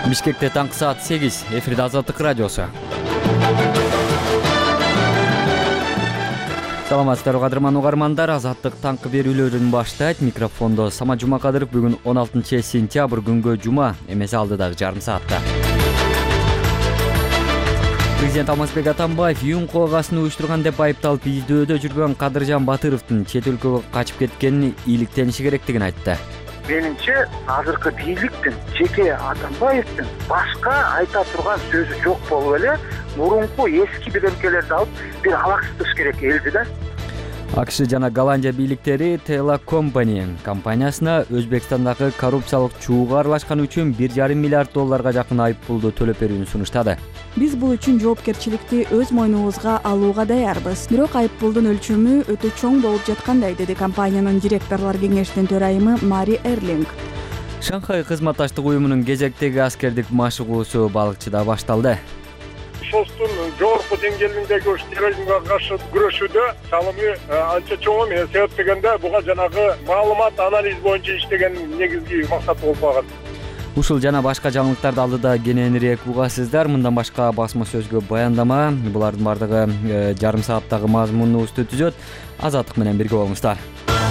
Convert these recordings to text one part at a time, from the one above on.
Бишкекте таңкы саат 8. Эфирде Азаттык радиосу. Саламатсыздарбы кадырман угармандар. Азаттык таңкы берүүлөрүн баштайт. Микрофондо Самат Жумакадыров. Бүгүн 16 сентябрь күнгө жума. Эмесе алдыдагы жарым саатта. Президент Алмазбек Атамбаев ЮН коогасын уюштурган деп айыпталып издөөдө жүргөн Кадыржан Батыровдун чет өлкөгө качып кеткенин иликтениши керектигин айтты. Менимче азыркы бийликтин жеке Атамбаевдин башка айта турган сөзү жок болуп эле мурунку эски бирөмкөлөрдү алып бир алаксытыш керек элди да. АКШ жана Голландия бийликтери Tela Company компаниясына Өзбекстандагы коррупциялык чууга аралашкан үчүн $1,5 миллиард жакын айып пулду төлөп берүүнү сунуштады. Биз бул үчүн жоопкерчиликти өз мойнубузга алууга даярбыз. Бирок айып пулдун өлчөмү өтө чоң болуп жаткандай, деди компаниянын директорлор кеңешинин төрайымы Мари Эрлинг. Шанхай кызматташтык уюмунун кезектеги аскердик машыгуусу балыкчыда башталды. Соостун жогорку деңгээлиндеги терроризмге каршы күрөшүүдө салымы анча чоң эмес. Себеп дегенде буга жанагы маалымат анализ боюнча иштеген негизги максат болуп калган. Ушул жана башка жаңылыктарды алдыда кененирээк угасыздар. Мындан башка басма сөзгө баяндама, булардын бардыгы жарым сааттагы мазмунубузду түзөт. Азаттык менен бирге болуңуздар.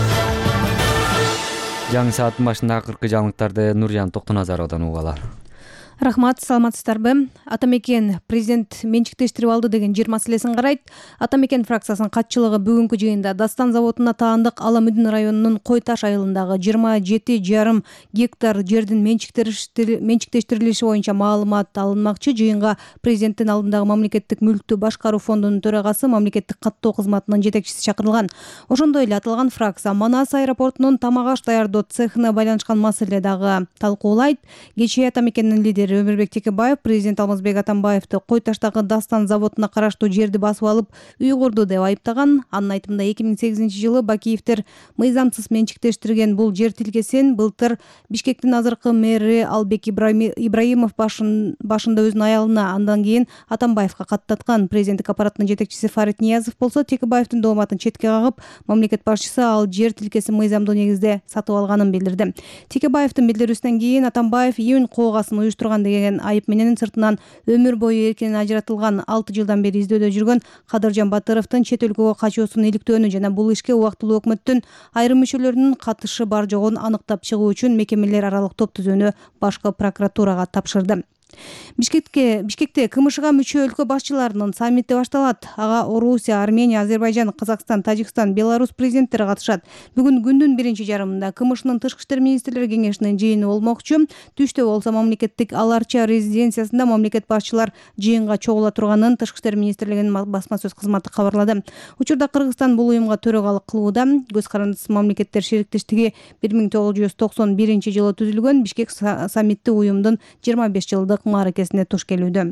Жаңы сааттын башында акыркы жаңылыктарды Нуржан Токтоназаровдон угуп алалы. Рахмат, саламатсыздарбы? Атамекен президент менчиктештирип алды деген жер маселесин карайт. Атамекен фракциясынын катчылыгы бүгүнкү жыйында Дастан заводуна таандык Ала Мүдүн районунун Кой Таш айылындагы 27,5 гектар жердин менчиктештирилиши боюнча маалымат алынмакчы. Жыйынга президенттин алдындагы мамлекеттик мүлктү башкаруу фондунун төрагасы, мамлекеттик каттоо кызматынын жетекчиси чакырылган. Ошондой эле аталган фракция Манас аэропортунун тамак аш даярдоо цехына байланышкан маселе дагы талкуулайт. Кечээ Атамекендин лидери Өмүрбек Текебаев президент Алмазбек Атамбаевди Кой Таштагы Дастан заводуна караштуу жерди басып алып уйгурду деп айыптаган. Анын айтымында 2008-жылы Бакиевдер мыйзамсыз менчиктештирген бул жер тилкесин былтыр Бишкектин азыркы мэри Албек Ибраимов башында өзүнүн аялына, андан кийин Атамбаевга каттаткан. Президенттик аппараттын жетекчиси Фарид Ниязов болсо Текебаевдин дооматын четке кагып, мамлекет башчысы ал жер тилкесин мыйзамдуу негизде сатып алганын билдирди. Текебаевдин билдирүүсүнөн кийин Атамбаев ЮН коогасын уюштурган деген айып менен сыртынан өмүр бою эркинен ажыратылган 6 жылдан бери издөөдө жүргөн Кадыржан Батыровдун чет өлкөгө качуусун иликтөөнү жана бул ишке убактылуу өкмөттүн айрым мүчөлөрүнүн катышы бар жогун аныктап чыгуу үчүн мекемелер аралык топ түзүүнү башкы прокуратурага тапшырды. Бишкекте КМШга мүчө өлкө башчыларынын саммити башталат. Ага Орусия, Армения, Азербайжан, Казакстан, Тажикстан, Беларусь президенттери катышат. Бүгүн күндүн биринчи жарымында КМШнын тышкы иштер министрлери кеңешинин жыйыны болмокчу. Түштө болсо мамлекеттик Аларча резиденциясында мамлекет башчылар жыйынга чогула турганын тышкы иштер министрлигинин басма сөз кызматы кабарлады. Учурда Кыргызстан бул уюмга төрагалык кылууда. Көз карандысыз мамлекеттер шериктештиги 1991-жылы түзүлгөн. Бишкек саммити уюмдун 25 жылдык мааракесине туш келүүдө.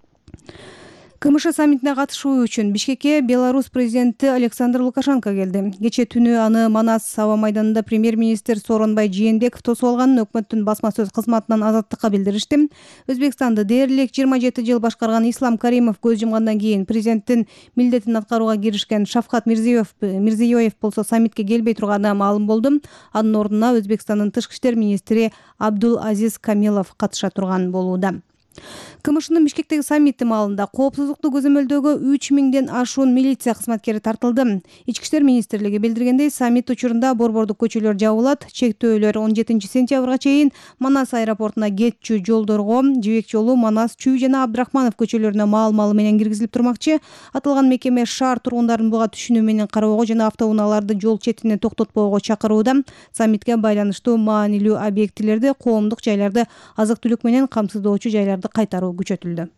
КМШ саммитине катышуу үчүн Бишкекке Беларусь президенти Александр Лукашенко келди. Кечээ түнү аны Манас аба майданында премьер-министр Сооронбай Жээнбеков тосуп алганын өкмөттүн басма сөз кызматынан Азаттыкка билдиришти. Өзбекстанды дээрлик 27 жыл башкарган Ислам Каримов көз жумгандан кийин президенттин милдетин аткарууга киришкен Шавкат Мирзиёев болсо саммитке келбей турганы маалым болду. Анын ордуна Өзбекстандын тышкы иштер министри Абдул Азиз Камилов катыша турган болууда. КМШнын Бишкектеги саммити маалында коопсуздукту көзөмөлдөөгө 3000ден ашуун милиция кызматкери тартылды. Ички иштер министрлиги билдиргендей, саммит учурунда борбордук көчөлөр жабылат. Чектөөлөр 17 сентябрга чейин Манас аэропортуна кетчү жолдорго, Жибек жолу, Манас, Чүй жана Абдрахманов көчөлөрүнө маал-маалы менен киргизилип турмакчы. Аталган мекеме шаар тургундарын буга түшүнүү менен кароого жана автоунааларды жол четине токтотпоого чакырууда. Саммитке байланыштуу маанилүү объектилерди, коомдук жайларды, азык-түлүк менен камсыздоочу жайларды кайтаруу күчөтүлдү.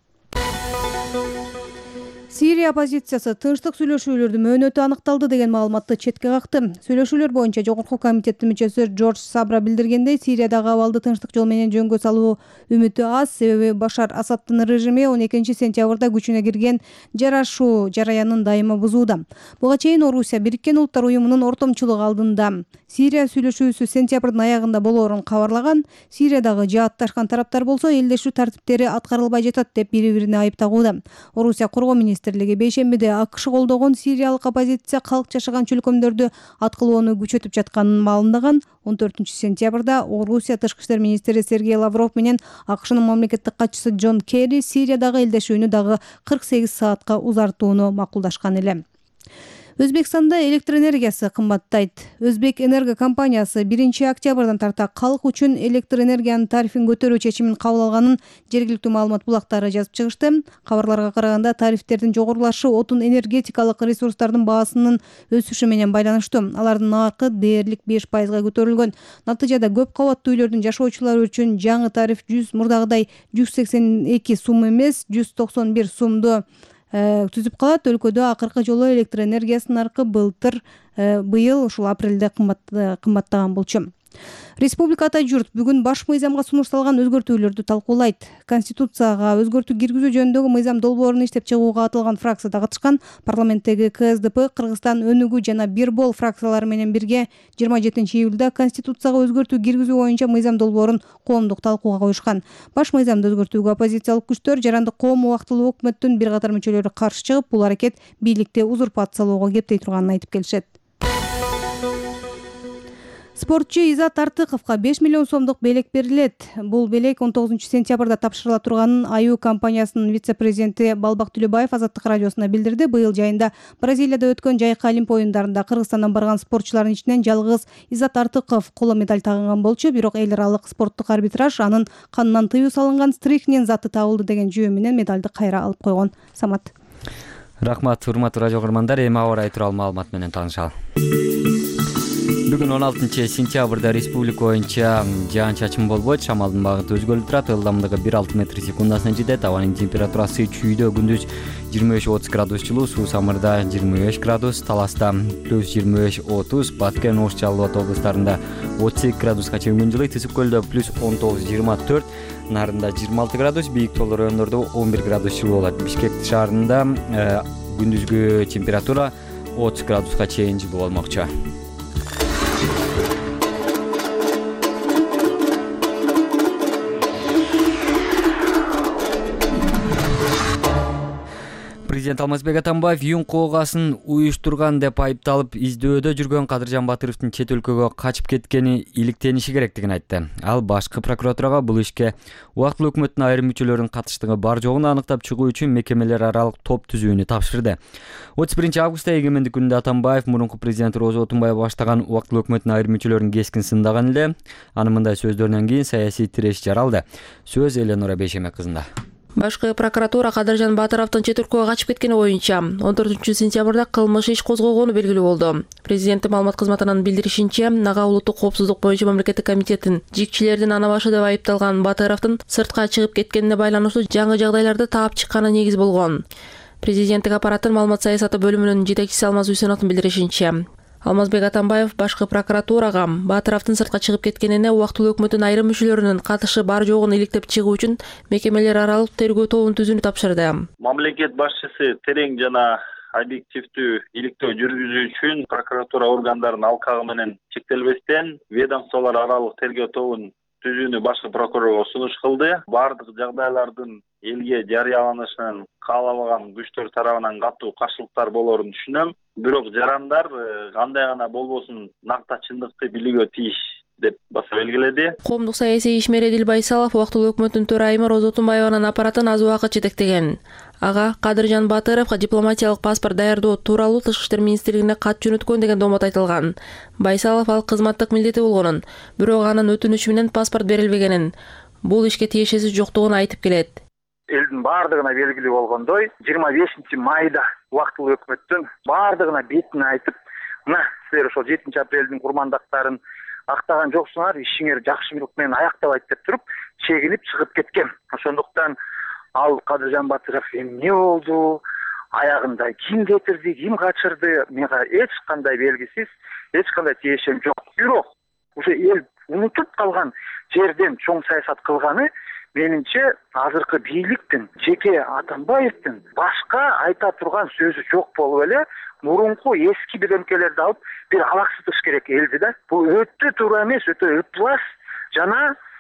Сирия оппозициясы тынчтык сүйлөшүүлөрдүн мөөнөтү аныкталды деген маалыматты четке какты. Сүйлөшүүлөр боюнча жогорку комитеттин мүчөсү Джордж Сабра билдиргендей, Сириядагы абалды тынчтык жол менен жөнгө салуу үмүтү аз, себеби Башар Асадтын режими 12 сентябрда күчүнө кирген жарашуу жараянын дайыма бузууда. Буга чейин Орусия Бириккен Улуттар уюмунун ортомчулугу алдында Сирия сүйлөшүүсү сентябрдын аягында болоорун кабарлаган. Сириядагы жаатташкан тараптар болсо элдешүү тартиптери аткарылбай жатат деп бири-бирине айыптагууда. Орусия коргоо министри министрлиги бейшембиде АКШ колдогон сириялык оппозиция калк жашаган чөлкөмдөрдү аткылоону күчөтүп жатканын маалымдаган. 14-сентябрда Орусия тышкы иштер министри Сергей Лавров менен АКШнын мамлекеттик катчысы Джон Керри Сириядагы элдешүүнү дагы 48 саатка узартууну макулдашкан эле. Өзбекстанда электр энергиясы кымбаттайт. Өзбек энерго компаниясы 1-октябрдан тарта калк үчүн электр энергиянын тарифин көтөрүү чечимин кабыл алганын жергиликтүү маалымат булактары жазып чыгышты. Кабарларга караганда тарифтердин жогорулашы отун энергетикалык ресурстардын баасынын өсүшү менен байланыштуу. Алардын наркы дээрлик 5% көтөрүлгөн. Натыйжада көп кабаттуу үйлөрдүн жашоочулары үчүн жаңы тариф мурдагыдай 182 сум эмес, 191 сумду түзүп калат. Өлкөдө акыркы жолу электр энергиясынын наркы быйыл ушул апрелде кымбаттаган болчу. Республикада журт бүгүн баш мыйзамга сунушталган өзгөртүүлөрдү талкуулайт. Конституцияга өзгөртүү киргизүү жөнүндөгү мыйзам долбоорун иштеп чыгууга аталган фракцияда катышкан парламенттеги КСДП, Кыргызстан өнүгүү жана Бирбол фракциялары менен бирге 27-июлда Конституцияга өзгөртүү киргизүү боюнча мыйзам долбоорун коомдук талкууга коюшкан. Баш мыйзамды өзгөртүүгө оппозициялык күчтөр, Жарандык коом убактылуу өкмөттүн бир катар мүчөлөрү каршы чыгып, бул аракет бийликти узурпациялоого кептей турганын айтып келишет. Спортчу Изат Артыковго 5 миллион сомдук белек берилет. Бул белек 19-сентябрда тапшырыла турганын Аю компаниясынын вице-президенти Балбак Түлөбаев Азаттык радиосуна билдирди. Быйыл жайында Бразилияда өткөн жайкы Олимп оюндарында Кыргызстандан барган спортчулардын ичинен жалгыз Изат Артыков коло медаль тагынган болчу. Бирок эл аралык спорттук арбитраж анын канынан тыюу салынган стрихнин заты табылды деген жүйө менен медалды кайра алып койгон. Самат. Рахмат, урматтуу радио көрөрмандар. Эми аба ырайы тууралуу маалымат менен таанышалы. Бүгүн 16-сентябрда республика боюнча жаан-чачын болбойт, шамалдын багыты өзгөрүлүп турат, ылдамдыгы 1,6 метр секундасына жетет. Абанын температурасы чүйдө күндүз 25-30 градус жылуу, суу самырда 25 градус, Таласта плюс 25-30, Баткен, Ош, Жалал Абад облустарында 32 градуска чейин күн жылыйт, Ысык көлдө плюс 19-24, Нарында 26 градус, бийик тоолуу райондордо 11 градус жылуу болот. Бишкек шаарында күндүзгү температура 30 градуска чейин жылуу болмокчу. Президент Алмазбек Атамбаев юн коогасын уюштурган деп айыпталып, издөөдө жүргөн Кадыржан Батыровдун чет өлкөгө качып кеткени иликтениши керектигин айтты. Ал башкы прокуратурага бул ишке убактылуу өкмөттүн айрым мүчөлөрүнүн катыштыгы бар жогун аныктап чыгуу үчүн мекемелер аралык топ түзүүнү тапшырды. 31-августта эгемендик күнүндө Атамбаев мурунку президент Роза Отунбаева баштаган убактылуу өкмөттүн айрым мүчөлөрүн кескин сындаган эле. Анын мындай сөздөрүнөн кийин саясий тиреш жаралды. Сөз Эленора Бейшеме кызында. Башкы прокуратура Кадыржан Батыровдун чет өлкөгө качып кеткени боюнча 14-сентябрда кылмыш иш козгогону белгилүү болду. Президенттин маалымат кызматынын билдиришинче, Нага улуттук коопсуздук боюнча мамлекеттик комитеттин жикчилердин ана башы деп айыпталган Батыровдун сыртка чыгып кеткенине байланыштуу жаңы жагдайларды таап чыкканы негиз болгон. Президенттик аппараттын маалымат саясаты бөлүмүнүн жетекчиси Алмаз Үсеновдун билдиришинче, Алмазбек Атамбаев башкы прокуратурага Батыровдун сыртка чыгып кеткенине убактылуу өкмөттүн айрым мүчөлөрүнүн катышы бар жогун иликтеп чыгуу үчүн мекемелер аралык тергөө тобун түзүүнү тапшырды. Мамлекет башчысы терең жана объективдүү иликтөө жүргүзүү үчүн прокуратура органдарынын алкагы менен чектелбестен ведомстволор аралык тергөө тобун түзүүнү башкы прокурорго сунуш кылды. Бардык жагдайлардын элге жарыяланышын каалабаган күчтөр тарабынан катуу каршылыктар болорун түшүнөм. Бирок жарандар кандай гана болбосун накта чындыкты билүүгө тийиш деп баса белгиледи. Коомдук саясий ишмер Эдил Байсалов убактылуу өкмөттүн төрайымы Роза Отунбаеванын аппаратын аз убакыт жетектеген. Ага Кадыржан Батыровго дипломатиялык паспорт даярдоо тууралуу Тышкы иштер министрлигине кат жөнөткөн деген домот айтылган. Байсалов ал кызматтык милдети болгонун, бирок анын өтүнүчү менен паспорт берилбегенин, бул ишке тиешеси жоктугун айтып келет. Элдин баардыгына белгилүү болгондой, 25-майда убактылуу өкмөттүн баардыгына бетин айтып, мына силер ошол 7 апрелдин курмандактарын актаган жоксуңар, ишиңер жакшылык менен аяктабайт деп туруп, чегинип чыгып кеткен. Ошондуктан ал Кадыржан Батыров эмне болду, аягында ким кетирди, ким качырды, мага эч кандай белгисиз, эч кандай тиешем жок. Бирок уже эл унутуп калган жерден чоң саясат кылганы менимче азыркы бийликтин, жеке Атамбаевдин башка айта турган сөзү жок болуп эле, мурунку эски бирөмкөлөрдү алып бир алаксытыш керек элди да. Бул өтө туура эмес, өтө ыплас жана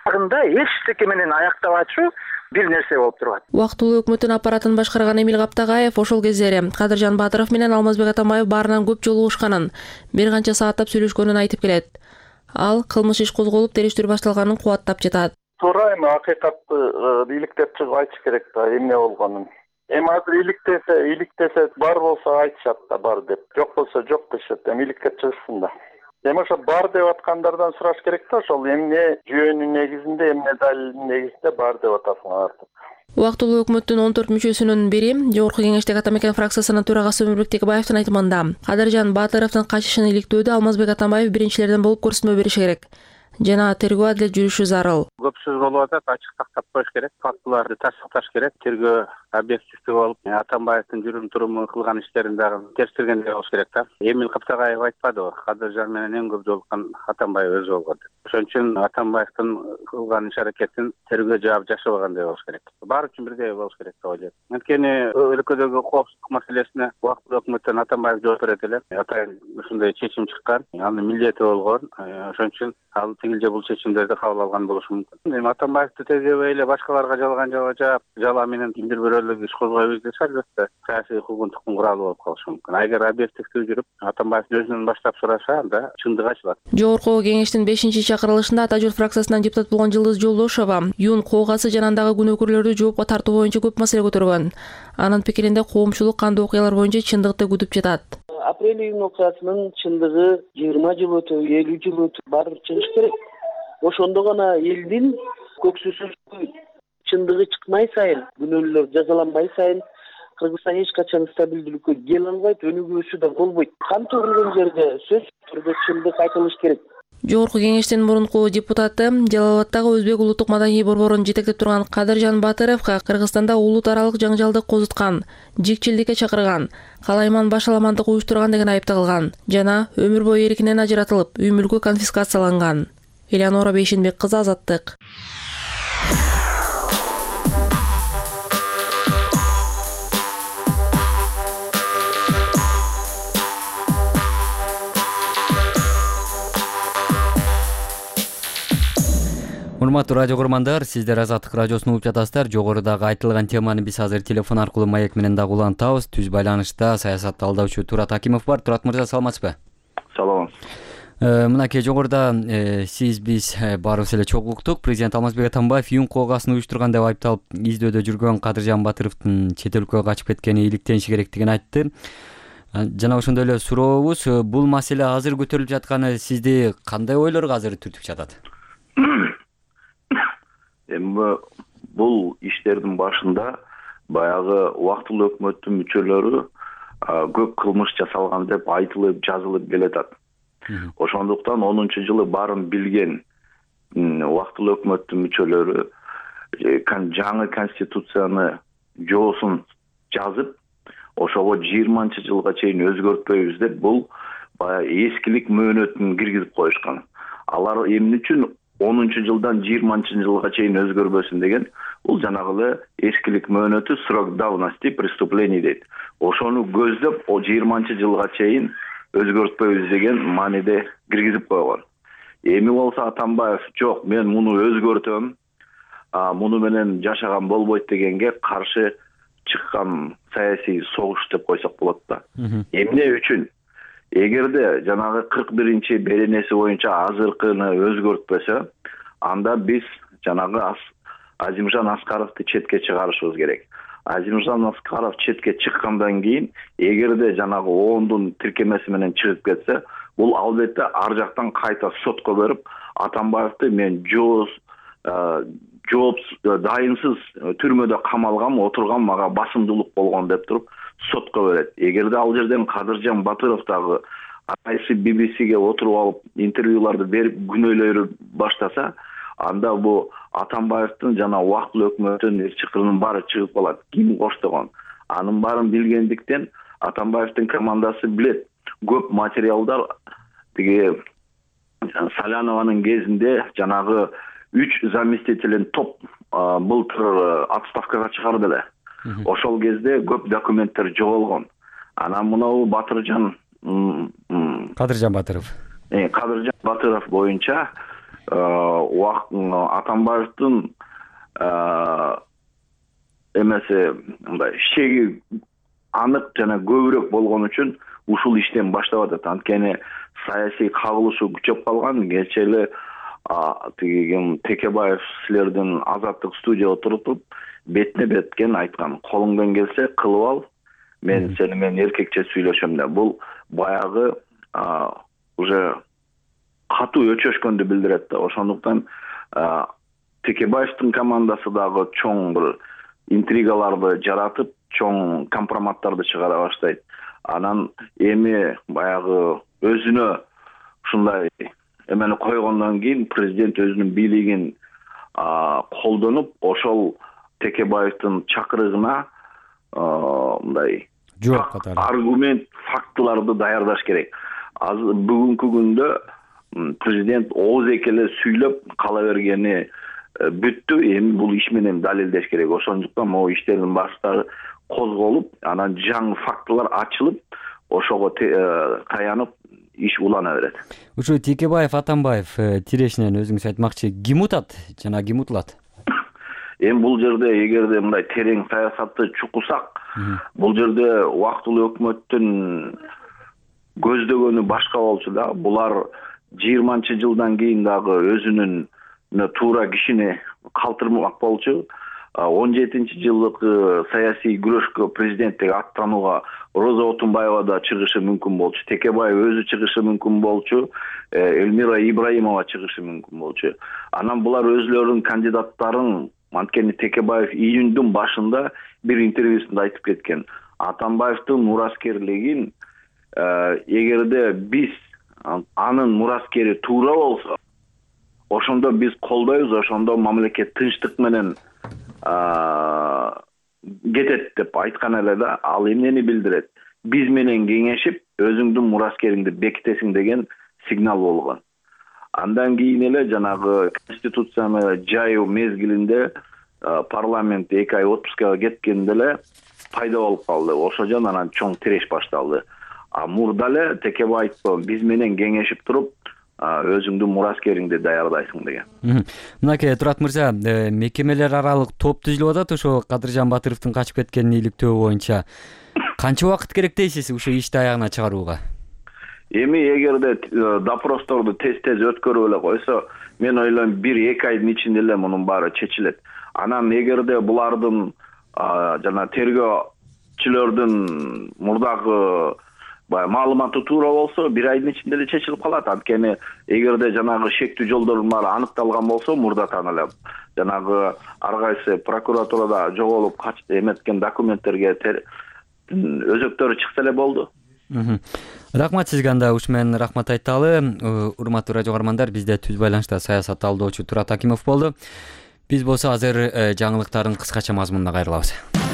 Агында эчтеке менен аяктабачу бир нерсе болуп турат. Убактылуу өкмөттүн аппаратын башкарган Эмил Каптагаев ошол кездери Кадыржан Батыров менен Алмазбек Атамбаев баарынан көп жолугушканын, бир канча сааттап сүйлөшкөнүн айтып келет. Ал кылмыш иш козголуп, териштирүү башталганын кубаттап жатат. Туура эми акыйкатты иликтеп чыгып айтыш керек да эмне болгонун. Эми азыр иликтесе бар болсо айтышат да бар деп, жок болсо жок дешет. Эми иликтеп чыгышсын да. Эми ошо бар деп аткандардан сураш керек да, ошол эмне жүйөнүн негизинде, эмне далилдин негизинде бар деп атасың артык. Убактылуу өкмөттүн 14 мүчөсүнүн бири Жогорку кеңештеги Атамекен фракциясынын төрагасы Өмүрбек Текебаевдин айтымында Кадыржан Батыровдун качышын иликтөөдө Алмазбек Атамбаев биринчилерден болуп көрсөтмө бериши керек жана тергөө адилет жүрүшү зарыл. Көп сөз болуп атат, ачык тактап коюш керек, фактыларды тастыкташ керек, тергөө объективдүү болуп, Атамбаевдин жүрүм туруму кылган иштерин дагы текстиргендей болуш керек да. Эмил Каптагаев айтпадыбы, Кадыржан менен эң көп жолуккан Атамбаев өзү болгон деп. Ошон үчүн Атамбаевдин кылган иш аракетин тергөө жаап жашабагандай болуш керек. Баары үчүн бирдей болуш керек деп ойлойм. Анткени өлкөдөгү коопсуздук маселесине убактылуу өкмөттөн Атамбаев жооп берет эле. Атайын ушундай чечим чыккан, анын милдети болгон. Ошон үчүн ал тигил же бул чечимдерди кабыл алган болушу мүмкүн. Эми Атамбаевди тергөбөй эле башкаларга жалган жаап, жала менен кимдир бирөөлөр иш козгойбуз десе, албетте саясий укугунтуктун куралы болуп калышы мүмкүн. Эгер объективдүү жүрүп, Атамбаев өзүнөн баштап сураса, анда чындык ачылат. Жогорку кеңештин 5-чакырылышында Ата журт фракциясынан депутат болгон Жылдыз Жолдошова юн коогасы жана андагы күнөөкөрлөрдү жоопко тартуу боюнча көп маселе көтөргөн. Анын пикиринде коомчулук кандуу окуялар боюнча чындыкты күтүп жатат. Апрель июнь окуясынын чындыгы 20 жыл өтүп, 50 жыл өтүп барып чыгыш керек. Ошондо гана элдин көксүсү чындыгы чыкмай сайын, күнөөлөр жазаланбай сайын Кыргызстан эч качан стабилдүүлүккө келе албайт, өнүгүүсү да болбойт. Кан төгүлгөн жерде сөзсүз түрдө чындык айтылыш керек. Жогорку кеңештин мурунку депутаты Жалал Абаддагы Өзбек улуттук маданий борборун жетектеп турган Кадыржан Батыровго Кыргызстанда улут аралык жаңжалды козуткан, жикчилдикке чакырган, калайман башаламандык уюштурган деген айып тагылган жана өмүр бою эркинен ажыратылып, үй мүлкү конфискацияланган. Элеонора Бейшенбек кызы, Азаттык. Урматтуу радио көрмандар, сиздер Азаттык радиосун угуп жатасыздар. Жогорудагы айтылган теманы биз азыр телефон аркылуу маек менен дагы улантабыз. Түз байланышта саясат талдаучу Турат Акимов бар. Турат мырза, саламатсызбы? Салам. Мынакей жогоруда сиз биз баарыбыз эле чогуу уктук. Президент Алмазбек Атамбаев юн коогасын уюштурган деп айыпталып издөөдө жүргөн Кадыржан Батыровдун чет өлкөгө качып кеткени иликтениши керектигин айтты. Жана ошондой эле сурообуз, бул маселе азыр көтөрүлүп жатканы сизди кандай ойлорго азыр түртүп жатат? Эми бул иштердин башында баягы убактылуу өкмөттүн мүчөлөрү көп кылмыш жасалган деп айтылып, жазылып келатат. Ошондуктан 10-жылы баарын билген убактылуу өкмөттүн мүчөлөрү жаңы конституцияны жоосун жазып, ошого 20-жылга чейин өзгөртпөйбүз деп бул баягы эскилик мөөнөтүн киргизип коюшкан. Алар эмне үчүн 10-жылдан 20-жылга чейин өзгөрбөсүн деген, бул жанагы эскилик мөөнөтү срок давности преступлений дейт. Ошону көздөп, 20-жылга чейин өзгөртпөйбүз деген мааниде киргизип койгон. Эми болсо Атамбаев жок, мен муну өзгөртөм, муну менен жашаган болбойт дегенге каршы чыккан саясий согуш деп койсок болот да. Эмне үчүн? Эгерде жанагы 41-чи беренеси боюнча азыркыны өзгөртпөсө, анда биз жанагы Азимжан Аскаровду четке чыгарышыбыз керек. Азимжан Аскаров четке чыккандан кийин, эгерде жанагы оондун тиркемеси менен чыгып кетсе, бул албетте ар жактан кайта сотко берип, Атамбаевди мен жооп дайынсыз түрмөдө камалгам, отургам, мага басымдуулук болгон деп туруп сотко берет. Эгерде ал жерден Кадыржан Батыров дагы атайсы BBC'ге отуруп алып интервьюларды берип күнөөлөрү баштаса, анда бу Атамбаевдин жана убактылуу өкмөттүн ир-чыкырынын баары чыгып калат. Ким коштогон? Анын баарын билгендиктен Атамбаевдин командасы билет. Көп материалдар тиги Салянованын кезинде жанагы 3 заместителин топ былтыр отставкага чыгарды эле. Ошол кезде көп документтер жоголгон. Анан мынау Кадыржан Батыров. Кадыржан Батыров боюнча Атамбаевдин эмеси мындай шеги анык жана көбүрөөк болгон үчүн ушул иштен баштап атат. Анткени саясий кагылышуу күчөп калган. Кечээ эле тиги ким Текебаев силердин Азаттык студияда отуруп бетине беткен айткан: колуңдан келсе кылып ал, мен сени менен эркекче сүйлөшөм деп. Бул баягы уже катуу өчөшкөндү билдирет да. Ошондуктан Текебаевдин командасы дагы чоң бир интригаларды жаратып, чоң компроматтарды чыгара баштайт. Анан эми баягы өзүнө ушундай эмени койгондон кийин президент өзүнүн бийлигин колдонуп, ошол Текебаевдин чакырыгына мындай жооп катары аргумент, фактыларды даярдаш керек. Бүгүнкү күндө президент ооз экеле сүйлөп кала бергени бүттү. Эми бул иш менен далилдеш керек. Ошондуктан могу иштердин баштары козголуп, анан жаңы фактылар ачылып, ошого таянып иш улана берет. Ушу Текебаев, Атамбаев тирешинен өзүңүз айтмакчы, ким утат жана ким утулат? Эми бул жерде эгерде мындай терең саясатты чукусак, бул жерде убактылуу өкмөттүн көздөгөнү башка болчу да. Булар 20-жылдан кийин дагы өзүнүн туура кишини калтырмак болчу. 17-жылкы саясий күрөшкө президенттик аттанууга Роза Отунбаева да чыгышы мүмкүн болчу. Текебаев өзү чыгышы мүмкүн болчу. Элмира Ибраимова чыгышы мүмкүн болчу. Анан булар өзлөрүнүн кандидаттарын, анткени Текебаев июндун башында бир интервьюсунда айтып кеткен: Атамбаевдин мураскерлигин эгерде биз анын мураскери туура болсо, ошондо биз колдойбуз, ошондо мамлекет тынчтык менен кетет деп айткан эле да. Ал эмнени билдирет? Биз менен кеңешип, өзүңдүн мураскериңди бекитесиң деген сигнал болгон. Андан кийин эле жанагы конституцияны жайуу мезгилинде парламент 2 ай отпускага кеткенде эле пайда болуп калды. Ошожон анан чоң тиреш башталды. Мурда эле Текебаев биз менен кеңешип туруп, өзүңдүн мураскериңди даярдайсың деген. Мынакей Турат мырза, мекемелер аралык топ түзүлүп атат ошо Кадыржан Батыровдун качып кеткенин иликтөө боюнча. Канча убакыт керек дейсиз ушул ишти аягына чыгарууга? Эми эгерде допросторду тез өткөрүп эле койсо, мен ойлойм 1-2 айдын ичинде эле мунун баары чечилет. Анан эгерде булардын жана тергөөчүлөрдүн мурдагы маалыматы туура болсо, 1 айдын ичинде эле чечилип калат. Анткени эгерде жанагы шектүү жолдордун баары аныкталган болсо, мурдатан эле жанагы ар кайсы прокуратурада жоголуп эметкен документтерге өзөктөрү чыкса эле болду. Рахмат сизге. Анда ушу менен рахмат айталы. Урматтуу радио каармандар, бизде түз байланышта саясат талдоочу Турат Акимов болду. Биз болсо азыр жаңылыктардын кыскача мазмунуна кайрылабыз.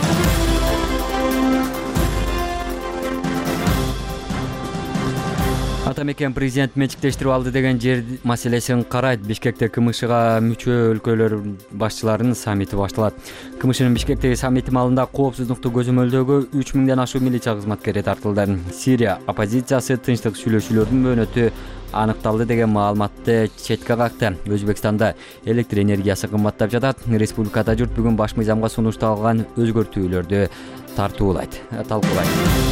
Атамекен президент менчиктештирип алды деген жер маселесин карайт. Бишкекте КМШга мүчө өлкөлөр башчыларынын саммити башталат. КМШнын Бишкектеги саммити маалында коопсуздукту көзөмөлдөөгө 3000ден ашуун милиция кызматкери тартылды. Сирия оппозициясы тынчтык сүйлөшүүлөрдүн мөөнөтү аныкталды деген маалыматты четке какты. Өзбекстанда электр энергиясы кымбаттап жатат. Республикада журт бүгүн баш мыйзамга сунушталган өзгөртүүлөрдү талкуулайт.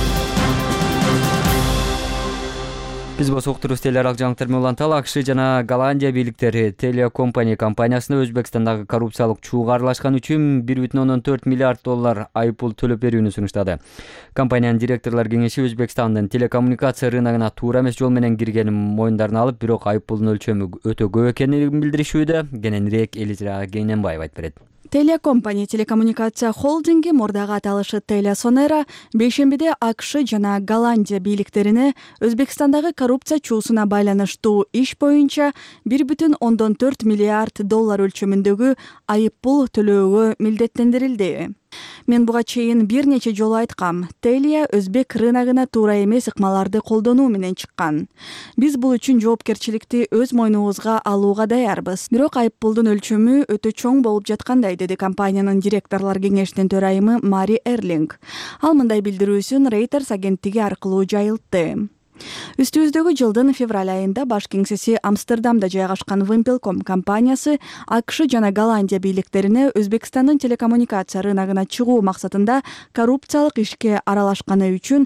Биз болсо уктурубуз телеаралык жаңылыктар менен уланталы. АКШ жана Голландия бийликтери Телекомпания компаниясына Өзбекстандагы коррупциялык чууга аралашкан үчүн $1,4 миллиард айыппул төлөп берүүнү сунуштады. Компаниянын директорлор кеңеши Өзбекстандын телекоммуникация рыногуна туура эмес жол менен киргенин моюндарына алып, бирок айыппулдун өлчөмү өтө көп экенин билдиришүүдө. Кененирээк Элиза Гейненбаева айтып берет. Телекомпания телекоммуникация холдинги, мурдагы аталышы Телесонера, бейшембиде АКШ жана Голландия бийликтерине Өзбекстандагы коррупция чуусуна байланыштуу иш боюнча $1,4 миллиард өлчөмүндөгү айыппул төлөөгө милдеттендирилди. Мен буга чейин бир нече жолу айткам, Телия өзбек рыногуна туура эмес ыкмаларды колдонуу менен чыккан. Биз бул үчүн жоопкерчиликти өз мойнубузга алууга даярбыз. Бирок айыппулдун өлчөмү өтө чоң болуп жаткандай, деди компаниянын директорлор кеңешинин төрайымы Мари Эрлинг. Ал мындай билдирүүсүн Reuters агенттиги аркылуу жайылтты. Үстүбүздөгү жылдын февраль айында баш кеңсеси Амстердамда жайгашкан Wimpelcom компаниясы АКШ жана Голландия бийликтерине Өзбекстандын телекоммуникация рыногуна чыгуу максатында коррупциялык ишке аралашканы үчүн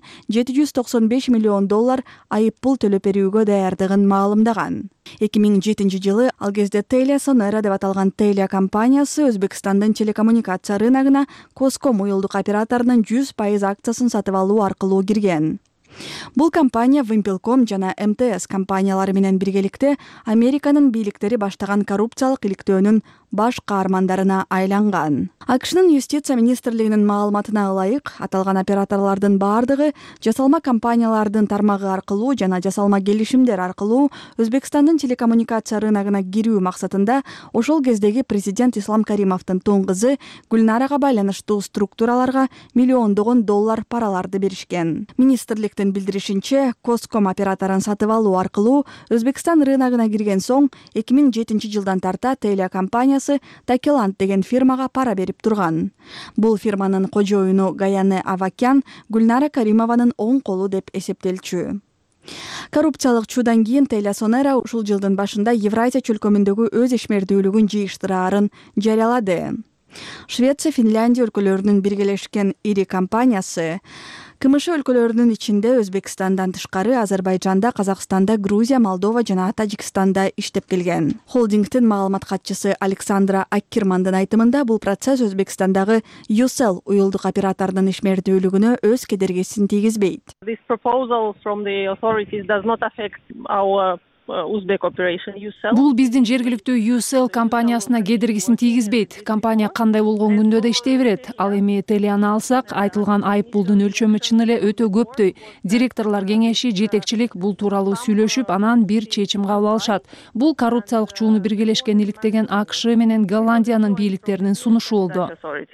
$795 миллион айып пул төлөп берүүгө даярдыгын маалымдаган. 2007 жылы ал кезде TeliaSonera деп аталган Telia компаниясы Өзбекстандын телекоммуникация рыногуна Коском уюлдук операторунун 100% акциясын сатып алуу аркылуу кирген. Бул компания Wimpelcom жана МТС компаниялары менен биргеликте Американын бийликтери баштаган коррупциялык иликтөөнүн баш каармандарына айланган. АКШнын юстиция министрлигинин маалыматына ылайык, аталган операторлордун баардыгы жасалма компаниялардын тармагы аркылуу жана жасалма келишимдер аркылуу Өзбекстандын телекоммуникация рыногуна кирүү максатында ошол кездеги президент Ислам Каримовдун тун кызы Гүлнарага байланыштуу структураларга миллиондогон доллар параларды беришкен. Министрликтин билдиришинче, Коском операторун сатып алуу аркылуу Өзбекстан рыногуна кирген соң 2007 жылдан тарта Telia компаниясы Такиланд деген фирмага пара берип турган. Бул фирманын кожоюну Гаяне Авакян Гүлнара Каримованын оң колу деп эсептелчү. Коррупциялык чуудан кийин TeliaSonera ушул жылдын башында Евразия чөлкөмүндөгү өз ишмердүүлүгүн жыйыштыраарын жарыялады. Швеция, Финляндия өлкөлөрүнүн биргелешкен ири компаниясы КМШ өлкөлөрүнүн ичинде Өзбекстандан тышкары Азербайжанда, Казакстанда, Грузия, Молдова жана Тажикстанда иштеп келген. Холдингдин маалымат катчысы Александра Аккермандын айтымында бул процесс Өзбекстандагы Ucell уюлдук операторунун ишмердүүлүгүнө өз кедергисин тийгизбейт. This proposal from the authorities does not affect our Uzbek operation Ucell. Бул биздин жергиликтүү Ucell компаниясына кедергисин тийгизбейт. Компания кандай болгон күндө да иштей берет. Ал эми Телияны алсак, айтылган айып пулдун өлчөмү чын эле өтө көптөй. Директорлор кеңеши, жетекчилик бул тууралуу сүйлөшүп, анан бир чечим кабыл алышат. Бул коррупциялык чууну биргелешкен иликтеген АКШ менен Голландиянын бийликтеринин сунушу болду.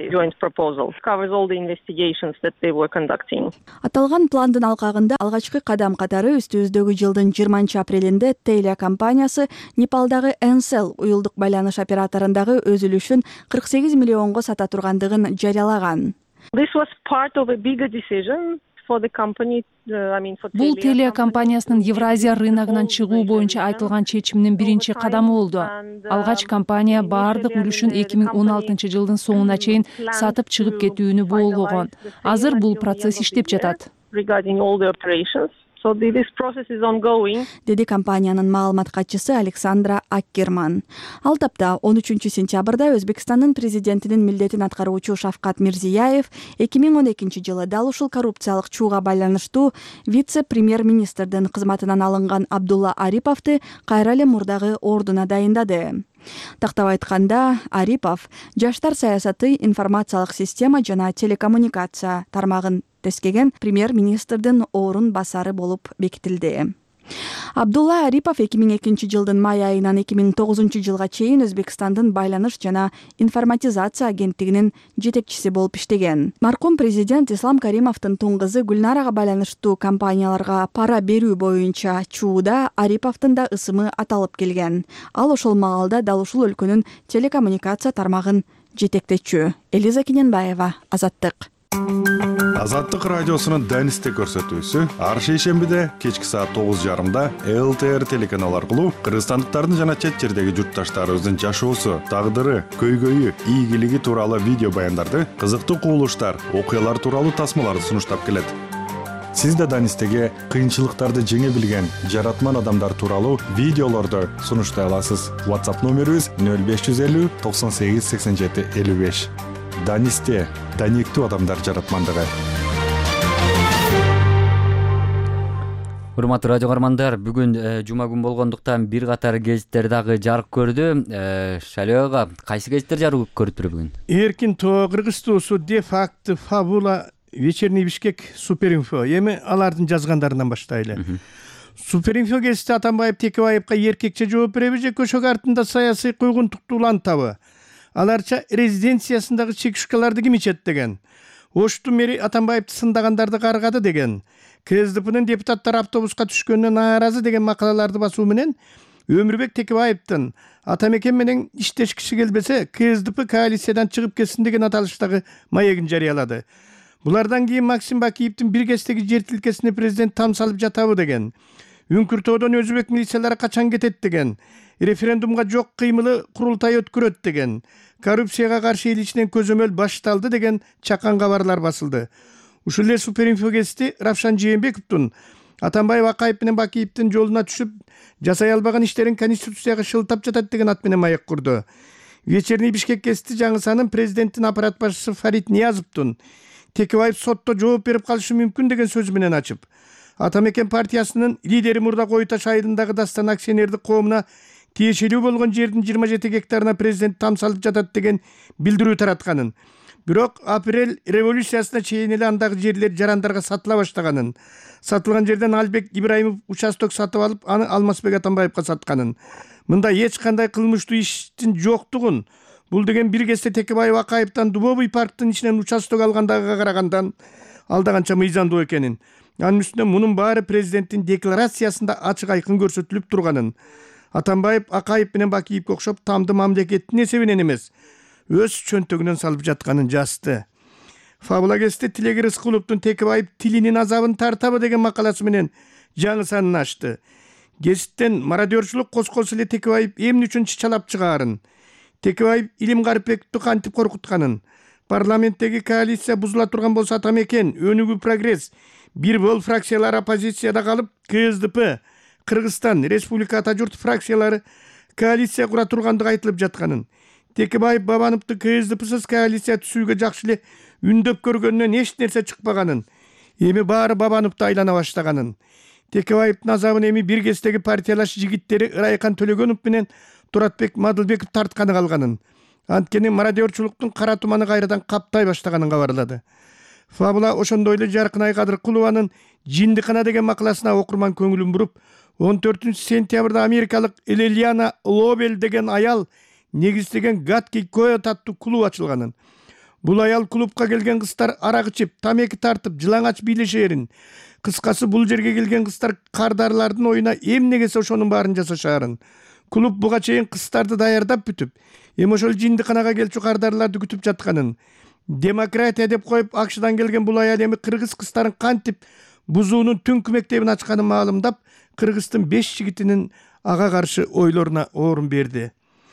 Аталган пландын алкагында алгачкы кадам катары үстүбүздөгү жылдын 20 апрелинде Telia компаниясы Непалдагы Ncell уюлдук байланыш операторундагы өз үлүшүн 48 миллионго сата тургандыгын жарыялаган. This was part of a bigger decision for the company. Бул Telia компаниясынын Евразия рыногунан чыгуу боюнча айтылган чечимдин биринчи кадамы болду. Алгач компания баардык үлүшүн 2016 жылдын соңуна чейин сатып чыгып кетүүнү болгон. Азыр бул процесс иштеп жатат. So this process is ongoing. Деди компаниянын маалымат катчысы Александра Аккерман. Ал тапта 13 сентябрда Өзбекстандын президентинин милдетин аткаруучу Шавкат Мирзияев 2012 жылы дал ушул коррупциялык чууга байланыштуу вице-премьер-министрдин кызматынан алынган Абдулла Ариповду кайра эле мурдагы ордуна дайындады. Тактап айтканда, Арипов жаштар саясаты, информациялык система жана телекоммуникация тармагын тескеген премьер-министрдин орун басары болуп бекитилди. Абдулла Арипов 2002 жылдын май айынан 2009 жылга чейин Өзбекстандын байланыш жана информатизация агенттигинин жетекчиси болуп иштеген. Маркум президент Ислам Каримовдун тун кызы Гүлнарага байланыштуу компанияларга пара берүү боюнча чууда Ариповдун да ысымы аталып келген. Ал ошол маалда дал ушул өлкөнүн телекоммуникация тармагын жетектечү. Элиза Кененбаева, Азаттык. Азаттык радиосунун Данисте көрсөтүүсү ар шейшембиде кечки саат 9:30 ЛТР телеканалы аркылуу кыргызстандыктардын жана чет жердеги журтташтарыбыздын жашоосу, тагдыры, көйгөйү, ийгилиги тууралуу видео баяндарды, кызыктуу кубулуштар, окуялар тууралуу тасмаларды сунуштап келет. Сиз да Данистеге кыйынчылыктарды жеңе билген жаратман адамдар тууралуу видеолорду сунуштай аласыз. WhatsApp номерибиз 0550 98 87 55. Данисте даниктүү адамдар жаратмандыгы. Урматтуу радио көрөрмандар, бүгүн жума күн болгондуктан бир катар гезиттер дагы жарык көрдү. Шалега, кайсы гезиттер жарык көрүптүр бүгүн? Эркин Тоо, Кыргыз Туусу, Де факт, Фабула, Вечерний Бишкек, Суперинфо. Эми алардын жазгандарынан баштайлы. Суперинфо гезити Атамбаев Текебаевка эркекче жооп береби же көшөк артында саясий куйгунтукту улантабы? Аларча резиденциясындагы чекишкаларды ким ичет деген. Ошту мэри Атамбаевди сындагандарды каргады деген. КСДПнын депутаттары автобуска түшкөнүнө нааразы деген макалаларды басуу менен Өмүрбек Текебаевдин Атамекен менен иштешкиси келбесе КСДП коалициядан чыгып кетсин деген аталыштагы маегин жарыялады. Булардан кийин Максим Бакиевдин бир кездеги жер тилкесине президент там салып жатабы деген, Үңкүртөдөн өзбек милициялары качан кетет деген, референдумга жок кыймылы курултай өткөрөт деген, коррупцияга каршы эл ичинен көзөмөл башталды деген чакан кабарлар басылды. Ушул эле Суперинфо гезити Равшан Жээнбековдун Атамбаев Акаев менен Бакиевдин жолуна түшүп, жасай албаган иштерин конституцияга шылтап жатат деген ат менен маек курду. Вечерний Бишкек гезити жаңысанын президенттин аппарат башчысы Фарид Ниязовдун Текебаев сотто жооп берип калышы мүмкүн деген сөзү менен ачып, Атамекен партиясынын лидери Мурда Койташ айылындагы Дастан акционердик коомуна тиешелүү болгон жердин 27 гектарына президент там салып жатат деген билдирүү таратканын, бирок апрель революциясына чейин эле андагы жерлер жарандарга сатыла баштаганын, сатылган жерден Албек Ибраимов участок сатып алып, аны Алмазбек Атамбаевга сатканын, мында эч кандай кылмыштуу иштин жоктугун, бул деген бир кезде Текебаев Акаевден Дубовый парктын ичинен участок алгандагыга карагандан алдаганча мыйзамдуу экенин, анын үстүнө мунун баары президенттин декларациясында ачык айкын көрсөтүлүп турганын, Атамбаев Акаев менен Бакиевге окшоп тамды мамлекеттин эсебинен эмес, өз чөнтөгүнөн салып жатканын жазды. Фабула гезити Тилеги Рыскуловдун Текебаев тилинин азабын тартабы деген макаласы менен жаңы санын ачты. Гезиттен мародерчулук козколсо эле Текебаев эмне үчүн чычалап чыгаарын, Текебаев Илим Карипбековду кантип коркутканын, парламенттеги коалиция бузула турган болсо Атамекен, Өнүгүү Прогресс, бир бол фракциялар оппозицияда калып, КСДП, Кыргызстан, Республика Ата-журт фракциялары коалиция кура тургандыгы айтылып жатканын, Текебаев Бабановду КСДПсыз коалиция түзүүгө жакшы эле үндөп көргөнүнөн эч нерсе чыкпаганын, эми баары Бабановду айлана баштаганын, Текебаевдин азабын эми бир кездеги партиялаш жигиттери Ырайкан Төлөгөнов менен Туратбек Мадылбеков тартканы калганын, анткени мародерчулуктун кара туманы кайрадан каптай баштаганын кабарлады. Фабула ошондой эле Жаркынай Кадыркулованын Жиндикана деген макаласына окурман көңүлүн буруп, 14 сентябрда америкалык Элелиана Лобель деген аял негиздеген Гатки Коет аттуу клуб ачылганын. Бул аял клубка келген кыздар арак ичип, тамеки тартып, жылаңач бийлешээрин. Кыскасы бул жерге келген кыздар кардарлардын оюна эмне келсе ошонун баарын жасашаарын. Клуб буга чейин кыздарды даярдап бүтүп, эми ошол Жиндиканага келчү кардарларды күтүп жатканын. Демократия деп коюп Акшдан келген бул аял эми кыргыз кыздарын кантип бузуунун түнкү мектебин ачканын маалымдап, Кыргыздын 5 жигитинин ага каршы ойлоруна орун берди.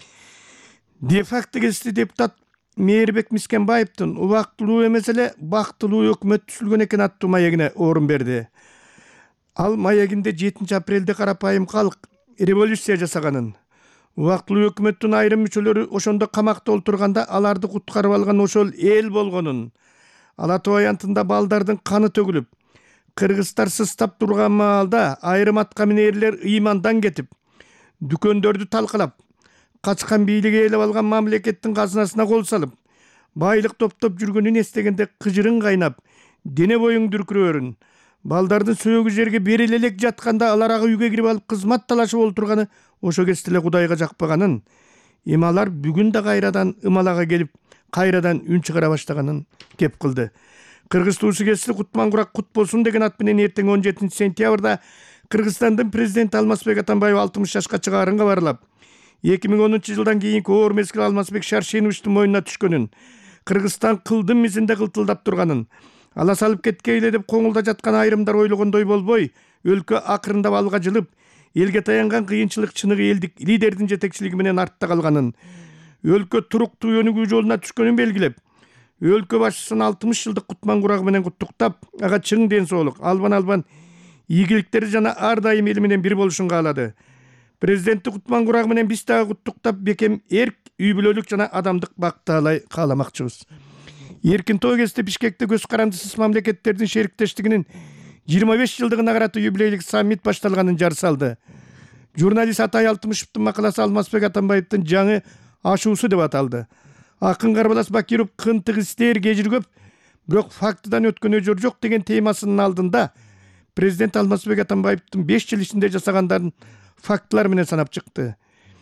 Де-факто гезити депутат Мээрбек Мискенбаевдин убактылуу эмес эле бактылуу өкмөт түзүлгөн экен аттуу маегине орун берди. Ал маегинде 7 апрелде карапайым калк революция жасаганын, убактылуу өкмөттүн айрым мүчөлөрү ошондо камакта олтурганда аларды куткарып алган ошол эл болгонун, Ала Тоо аянтында балдардын каны төгүлүп, кыргыздар сыстап турган маалда айрым аткаминерлер ыймандан кетип, дүкөндөрдү талкалап, качкан бийлиги ээлеп алган мамлекеттин казынасына кол салып, байлык топтоп жүргөнүн эстегенде кыжырың кайнап, дене боюң дүркүрөөрүн, балдардын сөөгү жерге бериле элек жатканда алар ага үйгө кирип алып кызмат талашып олтурганы ошо кезде эле Кудайга жакпаганын, эми алар бүгүн да кайрадан ымалага келип, кайрадан үн чыгара баштаганын кеп кылды. Кыргыз туусу кесиси Кутман-Курак кут болсун деген ат менен эртең 17 сентябрда Кыргызстандын президенти Алмазбек Атамбаев 60 жашка чыгаарын кабарлап, 2010 жылдан кийинки оор мезгил Алмазбек Шаршеновичтин мойнуна түшкөнүн, Кыргызстан кылдым мизинде кылтылдап турганын, ала салып кеткейле деп коңулда жаткан айрымдар ойлогондой болбой, өлкө акырындап алга жылып, элге таянган кыйынчылык чыныгы элдик лидердин жетекчилиги менен артта калганын, өлкө туруктуу өнүгүү жолуна түшкөнүн белгилеп, өлкө башчысын 60 жылдык Кутман-Курагы менен куттуктап, ага чың ден соолук, албан ийгиликтери жана ар дайым эл менен бир болушун каалады. Президентти Кутман-Курагы менен биз дагы куттуктап, бекем эрк, үй бүлөлүк жана адамдык бактаалай кааламакчыбыз. Эркин Тоо кезинде Бишкекте көз карандысыз мамлекеттердин шериктештигинин 25 жылдыгына карата юбилейлик саммит башталганын жар салды. Журналист Атай Алтымышевдин макаласы Алмазбек Атамбаевдин жаңы ашуусу деп аталды. Акын Карбалас Бакиров кынтык истер кежир көп, бирок фактыдан өткөн өжөр жок деген темасынын алдында президент Алмазбек Атамбаевдин 5 жыл ичинде жасагандарын фактылар менен санап чыкты.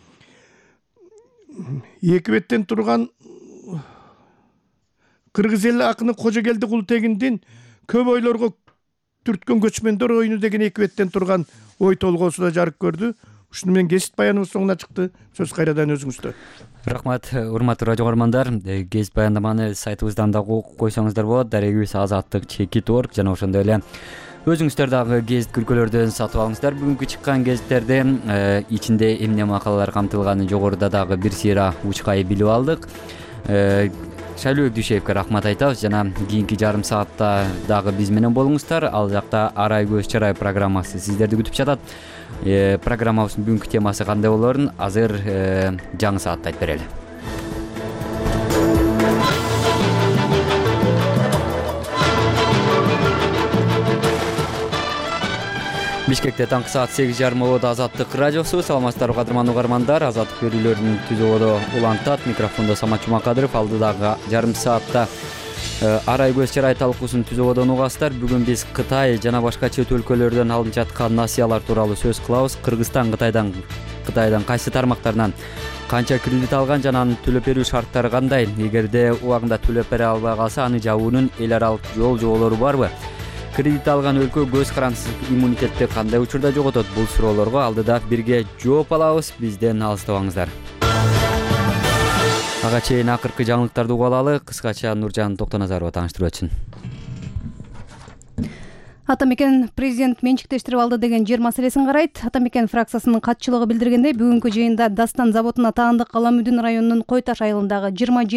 Эки беттен турган кыргыз эл акыны Кожогелди Култегиндин көп ойлорго түрткөн көчмөндөр оюну деген эки беттен турган ой толгоосу да жарык көрдү. ушуну менен кесип баяныбыз соңуна чыкты. Сөз кайрадан өзүңүздө. Рахмат, урматтуу радио көрөрмандар. Кесип баяндаманы сайтыбыздан да окуп койсоңуздар болот. Дарегибиз azattik.org жана ошондой эле өзүңүздөр дагы гезит күлкөлөрдөн сатып алыңыздар. Бүгүнкү чыккан гезиттерде ичинде эмне макалалар камтылганын жогоруда дагы бир сыйра учкай билип алдык. Шайлоо Дүйшеевке рахмат айтабыз жана кийинки жарым саатта дагы биз менен болуңуздар. Ал жакта Арай көз чырай программасы сиздерди күтүп жатат. Программабыздын бүгүнкү темасы кандай болорун азыр жаңы саатта айтып берели. Бишкекте таңкы саат 8:30 болот. Азаттык радиосу. Саламатсыздарбы кадырман угармандар. Азаттык берүүлөрүн түзүүгө улантат. Микрофондо Самат Жумакадыров. Алдыдагы жарым саатта Арай көз чырай талкуусун түзүүгө угасыздар. Бүгүн биз Кытай жана башка чет өлкөлөрдөн алынып жаткан насыялар тууралуу сөз кылабыз. Кыргызстан Кытайдан кайсы тармактарынан канча кредит алган жана анын төлөп берүү шарттары кандай? Эгерде убагында төлөп бере албай калса, аны жабуунун эл аралык жол жоболору барбы? Кредит алган өлкө көз карандысыз иммунитетти кандай учурда жоготот? Бул суроолорго алдыда бирге жооп алабыз. Бизден алыстабаңыздар. Ага чейин акыркы жаңылыктарды угуп алалы. Кыскача Нуржан Токтоназарова тааныштырып өтсүн. Атамекен президент менчиктештирип алды деген жер маселесин карайт. Атамекен фракциясынын катчылыгы билдиргендей, бүгүнкү жыйында Дастан заводуна таандык Аламүдүн районунун Кой Таш айылындагы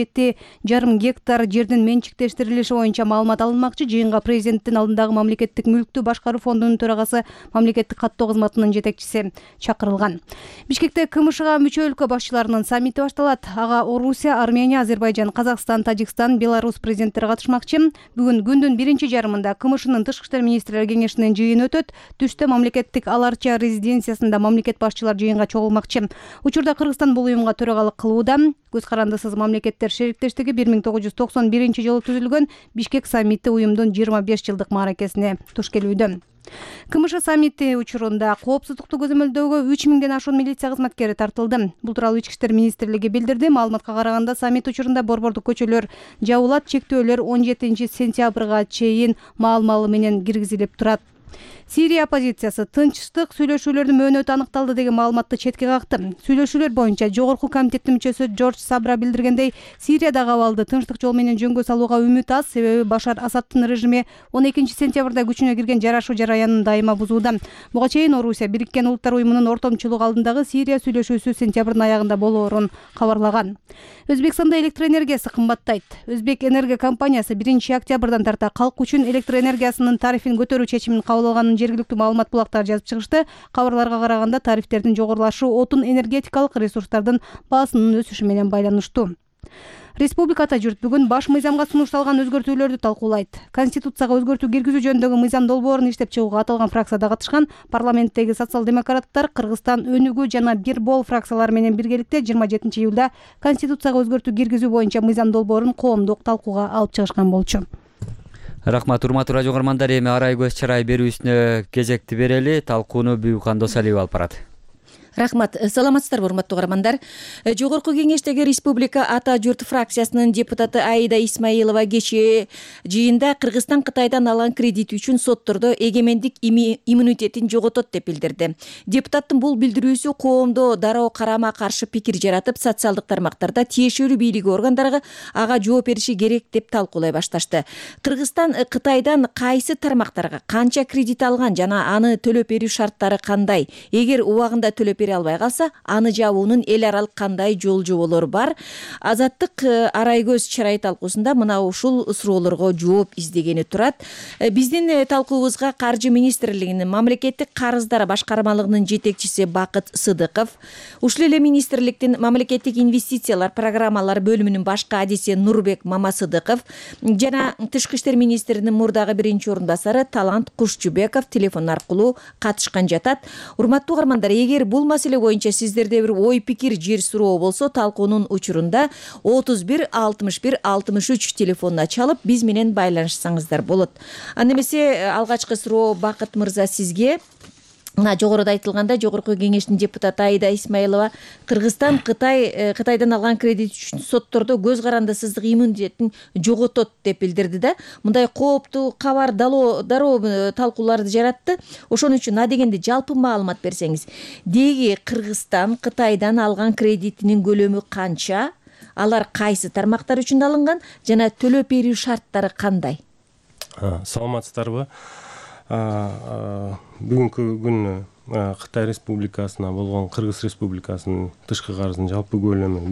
27,5 гектар жердин менчиктештирилиши боюнча маалымат алынмакчы. Жыйынга президенттин алдындагы мамлекеттик мүлктү башкаруу фондунун төрагасы, мамлекеттик каттоо кызматынын жетекчиси чакырылган. Бишкекте КМШга мүчө өлкө башчыларынын саммити башталат. Ага Орусия, Армения, Азербайжан, Казакстан, Тажикстан, Беларусь президенттери катышмакчы. Бүгүн күндүн биринчи жарымында КМШнын тышкы иштер министрлер кеңешинин жыйыны өтөт. Түштө мамлекеттик Аларча резиденциясында мамлекет башчылар жыйынга чогулмакчы. Учурда Кыргызстан бул уюмга төрагалык кылууда. Көз карандысыз мамлекеттер шериктештиги 1991 жылы түзүлгөн. Бишкек саммити уюмдун 25 жылдык мааракесине туш келүүдө. КМШ саммити учурунда коопсуздукту көзөмөлдөөгө 3000ден ашуун милиция кызматкери тартылды. Бул тууралуу Ички иштер министрлиги билдирди. Маалыматка караганда саммит учурунда борбордук көчөлөр жабылат, чектөөлөр 17 сентябрга чейин маал-маалы менен киргизилип турат. Сирия оппозициясы тынчтык сүйлөшүүлөрдүн мөөнөтү аныкталды деген маалыматты четке какты. Сүйлөшүүлөр боюнча жогорку комитеттин мүчөсү Джордж Сабра билдиргендей, Сириядагы абалды тынчтык жол менен жөнгө салууга үмүт аз, себеби Башар Асадтын режими 12 сентябрда күчүнө кирген жарашуу жараянын дайыма бузууда. Буга чейин Орусия Бириккен Улуттар уюмунун ортомчулугу алдындагы Сирия сүйлөшүүсү сентябрдын аягында болоорун кабарлаган. Өзбекстанда электроэнергиясы кымбаттайт. Өзбек энерго компаниясы 1 октябрдан тарта калк үчүн электроэнергиясынын тарифин көтөрүү чечимин кабыл алганын жергиликтүү маалымат булактары жазып чыгышты. Кабарларга караганда тарифтердин жогорулашы отун энергетикалык ресурстардын баасынын өсүшү менен байланыштуу. Республикада журт бүгүн баш мыйзамга сунушталган өзгөртүүлөрдү талкуулайт. Конституцияга өзгөртүү киргизүү жөнүндөгү мыйзам долбоорун иштеп чыгууга аталган фракцияда катышкан парламенттеги социал-демократтар, Кыргызстан өнүгүү жана Бир бол фракциялары менен биргеликте 27 июлда Конституцияга өзгөртүү киргизүү боюнча мыйзам долбоорун коомдук талкууга алып чыгышкан болчу. Рахмат, урматтуу радио көрөрмандар. Эми Арай көз чырай берүүсүнө кезекти берели. Талкууну Бүйүкхан Досалиева алып барат. Рахмат, саламатсыздарбы урматтуу угармандар. Жогорку кеңештеги Республика Ата журт фракциясынын депутаты Аида Исмаилова кечээ жыйында Кыргызстан Кытайдан алган кредит үчүн соттордо эгемендик иммунитетин жоготот деп билдирди. Депутаттын бул билдирүүсү коомдо дароо карама каршы пикир жаратып, социалдык тармактарда тиешелүү бийлик органдарга ага жооп бериши керек деп талкуулай башташты. Кыргызстан Кытайдан кайсы тармактарга канча кредит алган жана аны төлөп берүү шарттары кандай? Эгер убагында төлөп бере албай калса, аны жабуунун эл аралык кандай жол жоболору бар? Азаттык Арай көз чырай талкуусунда мына ушул суроолорго жооп издегени турат. Биздин талкуубузга Каржы министрлигинин мамлекеттик карыздар башкармалыгынын жетекчиси Бакыт Сыдыков, ушул эле министрликтин мамлекеттик инвестициялар программалар бөлүмүнүн башкы адиси Нурбек Мамасыдыков жана тышкы иштер министринин мурдагы биринчи орун басары Талант Кушчубеков телефон аркылуу катышкан жатат. Урматтуу угармандар, эгер бул маселе боюнча сиздерде бир ой пикир жер суроо болсо, талкуунун учурунда 31 61 63 телефонуна чалып биз менен байланышсаңыздар болот. Аны эмесе алгачкы суроо Бакыт мырза сизге. мына жогоруда айтылгандай жогорку кеңештин депутаты Аида Исмаилова Кыргызстан Кытайдан алган кредит үчүн соттордо көз карандысыздык иммунитетин жоготот деп билдирди да. Мындай кооптуу кабар дароо талкууларды жаратты. Ошон үчүн адегенде жалпы маалымат берсеңиз, деги Кыргызстан Кытайдан алган кредитинин көлөмү канча, алар кайсы тармактар үчүн алынган жана төлөп берүү шарттары кандай? Саламатсыздарбы? Бүгүнкү күнү Кытай Республикасына болгон Кыргыз Республикасынын тышкы карызынын жалпы көлөмү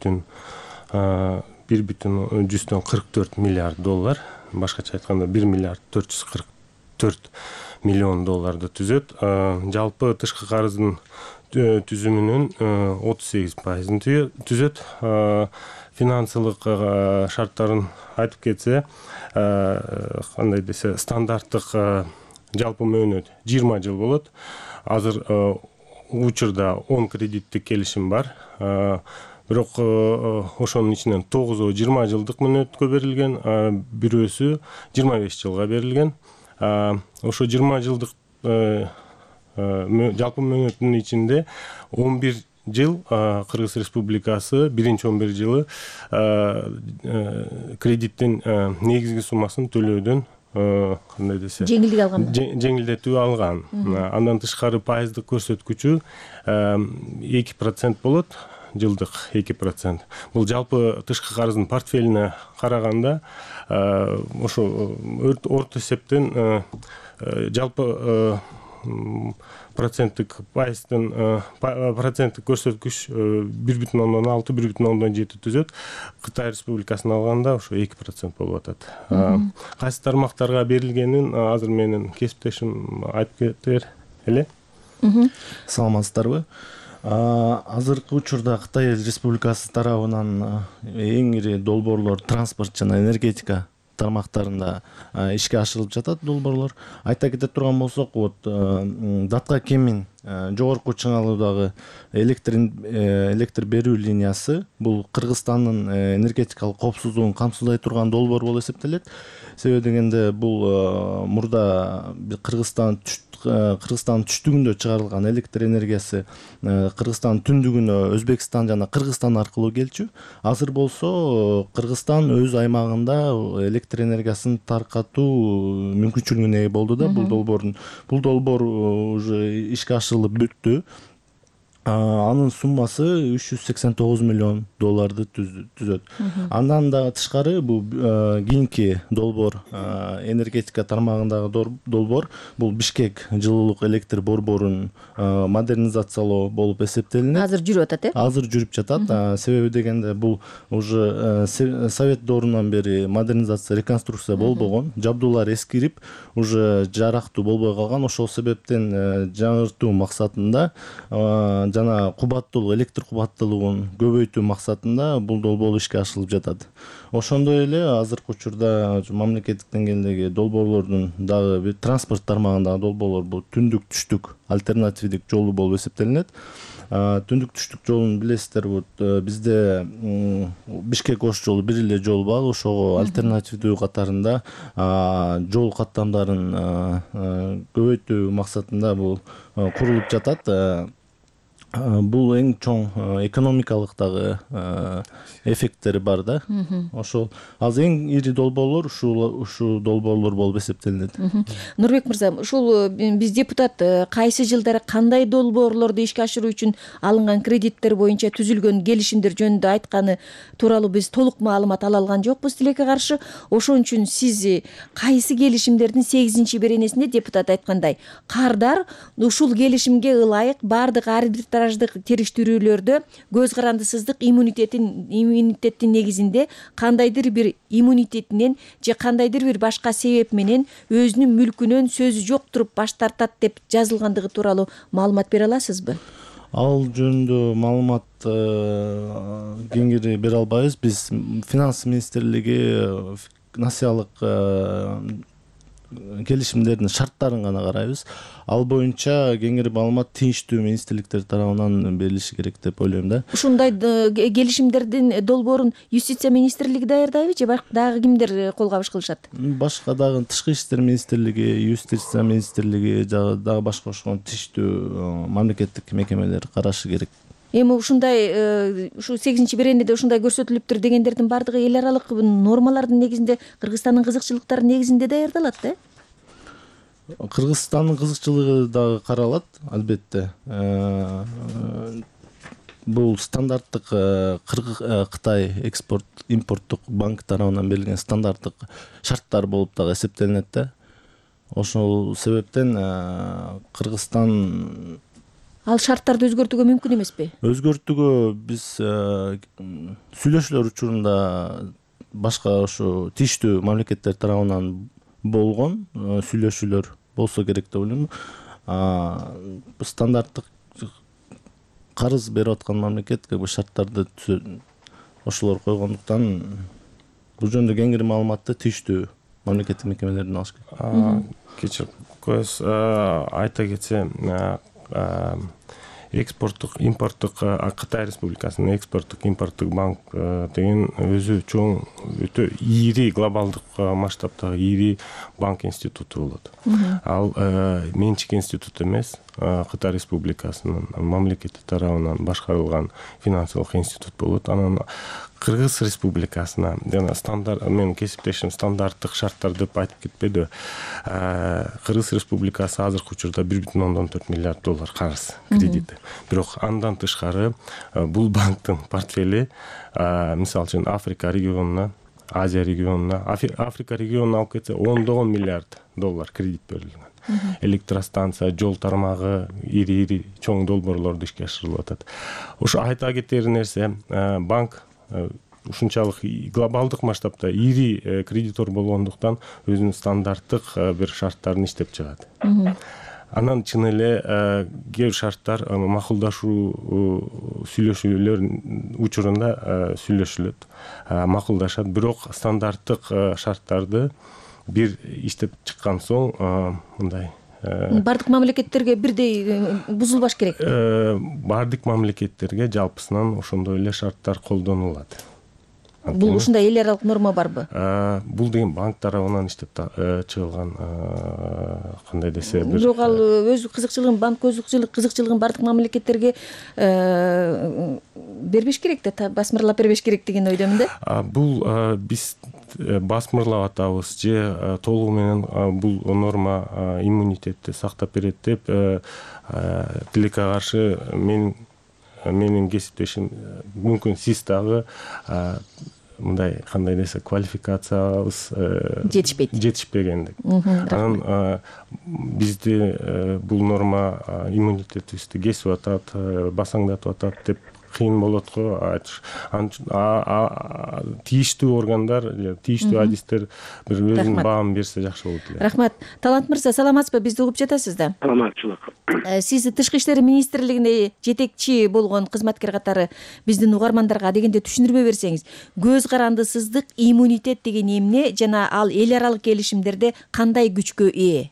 1,144 миллиард доллар, башкача айтканда 1 миллиард 444 миллион долларды түзөт. Жалпы тышкы карыздын түзүмүнүн 38% түзөт. Финансылык шарттарын айтып кетсе, кандай десе, стандарттык жалпы мөөнөт 20 жыл болот. Азыр учурда 10 кредиттик келишим бар. Бирок ошонун ичинен 9 20 жылдык мөөнөткө берилген, бирөөсү 25 жылга берилген. Ошо 20 жылдык жалпы мөөнөттүн ичинде 11 жыл Кыргыз Республикасы биринчи 11 жылы кредиттин негизги суммасын төлөөдөн кандай десе, жеңилдетүү алган. Андан тышкары пайыздык көрсөткүчү 2% болот, жылдык 2%. Бул жалпы тышкы карыздын портфелине караганда ошо орто эсептен жалпы проценттик пайыздын проценттик көрсөткүч 1,6-1,7 түзөт. Кытай Республикасына алганда ошо 2% болуп атат. Кайсы тармактарга берилгенин азыр менин кесиптешим айтып кетер эле. Саламатсыздарбы? Азыркы учурда Кытай Республикасы тарабынан эң ири долбоорлор транспорт жана энергетика тармактарында ишке ашырылып жатат долбоорлор. Айта кете турган болсок, Датка Кемин жогорку чыңалуудагы электр берүү линиясы бул Кыргызстандын энергетикалык коопсуздугун камсыздай турган долбоор болуп эсептелет. Себеби дегенде бул мурда Кыргызстан түштүгүндө чыгарылган электр энергиясы Кыргызстан түндүгүнө Өзбекстан жана Кыргызстан аркылуу келчү. Азыр болсо Кыргызстан өз аймагында электр энергиясын таркатуу мүмкүнчүлүгүнө ээ болду да. Бул долбоор уже ишке ашырылып бүттү. Анын суммасы 389 миллион долларды түзөт. Андан да тышкары бул кийинки долбоор, энергетика тармагындагы долбоор, бул Бишкек жылуулук электр борборун модернизациялоо болуп эсептелинет. Азыр жүрүп атат, Азыр жүрүп жатат. Себеби дегенде бул уже Совет доорунан бери модернизация, реконструкция болбогон, жабдуулар эскирип, уже жарактуу болбой калган. Ошол себептен жаңыртуу максатында жана электр кубаттуулугун көбөйтүү максатында бул долбоор ишке ашырылып жатат. Ошондой эле азыркы учурда мамлекеттик деңгээлдеги долбоорлордун дагы бир транспорт тармагындагы долбоорлор бул түндүк түштүк альтернативдик жолу болуп эсептелинет. Түндүк түштүк жолун билесиздер, бизде Бишкек Ош жолу бир эле жол бар. Ошого альтернативдүү катарында жол каттамдарын көбөйтүү максатында бул курулуп жатат. Бул эң чоң экономикалык дагы эффекттери бар да. Ошол азыр эң ири долбоорлор ушул долбоорлор болуп эсептелинет. Нурбек мырза, ушул биз депутат кайсы жылдары кандай долбоорлорду ишке ашыруу үчүн алынган кредиттер боюнча түзүлгөн келишимдер жөнүндө айтканы тууралуу биз толук маалымат ала алган жокпуз тилекке каршы. Ошон үчүн сиз кайсы келишимдердин 8-беренесинде депутат айткандай кардар ушул келишимге ылайык бардык арбитраждык териштирүүлөрдө көз карандысыздык иммунитеттин негизинде кандайдыр бир иммунитетинен же кандайдыр бир башка себеп менен өзүнүн мүлкүнөн сөзү жок туруп баш тартат деп жазылгандыгы тууралуу маалымат бере аласызбы? Ал жөнүндө маалымат кеңири бере албайбыз. Биз Финанс министрлиги финансылык келишимдердин шарттарын гана карайбыз. Ал боюнча кеңири маалымат тийиштүү министрликтер тарабынан берилиши керек деп ойлойм да. Ушундай келишимдердин долбоорун юстиция министрлиги даярдайбы же дагы кимдер кол кабыш кылышат? Башка дагы тышкы иштер министрлиги, юстиция министрлиги, дагы башка ошол тийиштүү мамлекеттик мекемелер карашы керек. Эми ушундай ушу 8-беренеде ушундай көрсөтүлүптүр дегендердин баардыгы эл аралык нормалардын негизинде, Кыргызстандын кызыкчылыктары негизинде даярдалат да? Кыргызстандын кызыкчылыгы дагы каралат, албетте. Бул стандарттык Кытай экспорт импорттук банк тарабынан берилген стандарттык шарттар болуп дагы эсептелинет да. Ошол себептен Кыргызстан Ал шарттарды өзгөртүүгө мүмкүн эмеспи? Өзгөртүүгө биз сүйлөшүүлөр учурунда башка ошо тийиштүү мамлекеттер тарабынан болгон сүйлөшүүлөр болсо керек деп ойлойм. Стандарттык карыз берип аткан мамлекет шарттарды ошолор койгондуктан бул жөнүндө кеңири маалыматты тийиштүү мамлекеттик мекемелерден алыш керек. Кечирип коесуз, айта кетсем, экспорттук импорттук Кытай Республикасынын экспорттук импорттук банк деген өзү чоң, өтө ири глобалдык масштабтагы ири банк институту болот. Ал менчик институт эмес, Кытай Республикасынын мамлекети тарабынан башкарылган финансылык институт болот. Анан Кыргыз Республикасына жана мен кесиптешим стандарттык шарттар деп айтып кетпеди. Кыргыз Республикасы азыркы учурда 1,4 миллиард доллар карыз кредити. Бирок андан тышкары бул банктын портфели мисалы үчүн Африка регионуна, Азия регионуна, Африка регионуна алып кетсе 10 миллиард доллар кредит берилген. Электростанция, жол тармагы, ири чоң долбоорлорду ишке ашырылып атат. Ошо айта кетер нерсе, банк ушунчалык глобалдык масштабта ири кредитор болгондуктан өзүнүн стандарттык бир шарттарын иштеп чыгат. Анан чын эле кээ бир шарттар макулдашуу сүйлөшүүлөр учурунда сүйлөшүлөт, макулдашат. Бирок стандарттык шарттарды бир иштеп чыккан соң мындай бардык мамлекеттерге бирдей бузулбаш керек. Бардык мамлекеттерге жалпысынан ошондой эле шарттар колдонулат. Бул ушундай эл аралык норма барбы? Бул деген банк тарабынан иштеп чыгылган, кандай десе бир. Бирок ал өз кызыкчылыгын, банк өз кызыкчылыгын бардык мамлекеттерге бербеш керек да, басмырлап бербеш керек деген ойдомун да. Бул биз басмырлап атабыз же толугу менен бул норма иммунитетти сактап берет деп тилекке каршы менин кесиптешим, мүмкүн сиз дагы мындай кандай десе квалификациябыз жетишпегендик. Анан бизди бул норма иммунитетибизди кесип атат, басаңдатып атат деп кыйын болот го. Тийиштүү органдар, тийиштүү адистер бир өзүнүн баамын берсе жакшы болот эле. Рахмат. Талант мырза, саламатсызбы? Бизди угуп жатасыз да? Саламатчылык. Сиз Тышкы иштер министрлигинде жетекчи болгон кызматкер катары биздин угармандарга дегенде түшүндүрмө берсеңиз, көз карандысыздык, иммунитет деген эмне жана ал эл аралык келишимдерде кандай күчкө ээ?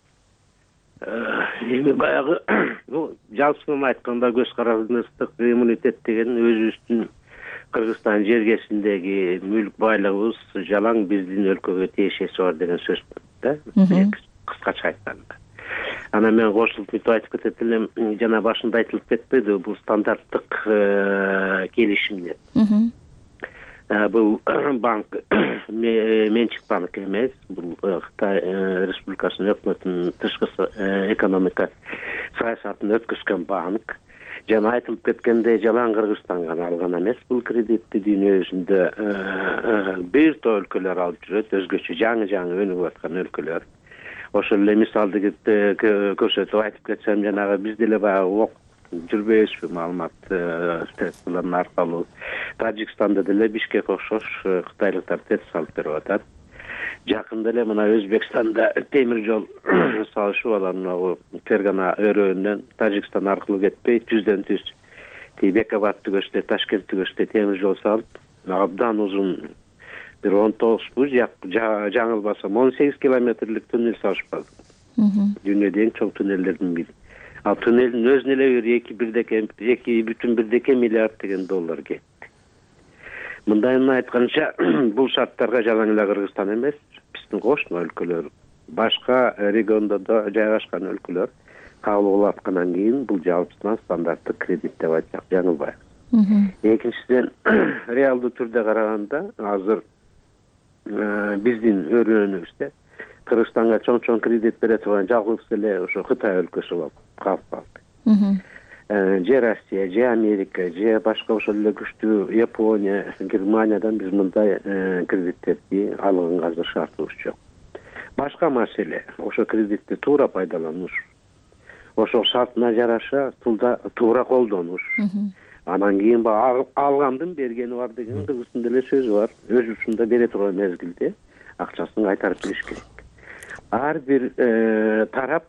Эми баягы жалпысынан айтканда көз карандысыздык, иммунитет деген өзүбүздүн Кыргызстан жергесиндеги мүлк байлыгыбыз жалаң биздин өлкөгө тиешеси бар деген сөз да. Кыскача айтканда. Анан мен кошулуп айтып кетет элем, жана башында айтылып кетпеди, бул стандарттык келишимдер. Бул банк менчик банк эмес, бул Кытай Республикасынын өкмөтүнүн тышкы экономика саясатын өткөзгөн банк. Жана айтылып кеткендей, жалаң Кыргызстан гана алган эмес, бул кредитти дүйнө жүзүндө бир топ өлкөлөр алып жүрөт, өзгөчө жаңы өнүгүп аткан өлкөлөр. Ошол эле мисалды көрсөтүп айтып кетсем, жанагы бизде эле баягы жүрбөйбүзбү маалымат средстволордун аркылуу. Тажикстанда деле Бишкек окшош кытайлыктар тест салып берип атат. Жакында эле мына Өзбекстанда темир жол салышып алган Фергана өрөөнүнөн Тажикстан аркылуу кетпей, түздөн түз Бекабад түгөстө, Ташкент түгөстө темир жол салып, абдан узун бир 19 жаңылбасам 18 километрлик туннель салышпады. Дүйнөдө эң чоң туннелдердин бири. Ал туннелдин өзүнө эле бир 2,1 миллиард деген доллар кетти. Мындайын айтканча, бул шарттарга жалаң эле Кыргызстан эмес, биздин кошуна өлкөлөр, башка региондордо жайгашкан өлкөлөр кабыл кылып аткандан кийин бул жалпысынан стандарттык кредит деп айтсак жаңылбайбыз. Экинчиден, реалдуу түрдө караганда азыр биздин өрөөнүбүздө Кыргызстанга чоң кредит бере турган жалгыз эле ошо Кытай өлкөсү болуп калды. Же Россия, же Америка, же башка ошол эле күчтүү Япония, Германиядан биз мындай кредиттерди алганга азыр шартыбыз жок. Башка маселе ошо кредитти туура пайдалануш, ошол шартына жараша туура колдонуш. Анан кийин алгандын бергени бар деген кыргыз тилинде эле сөз бар. Өз учунда бере турган мезгилде акчасын кайтарып бериш керек. Ар бир тарап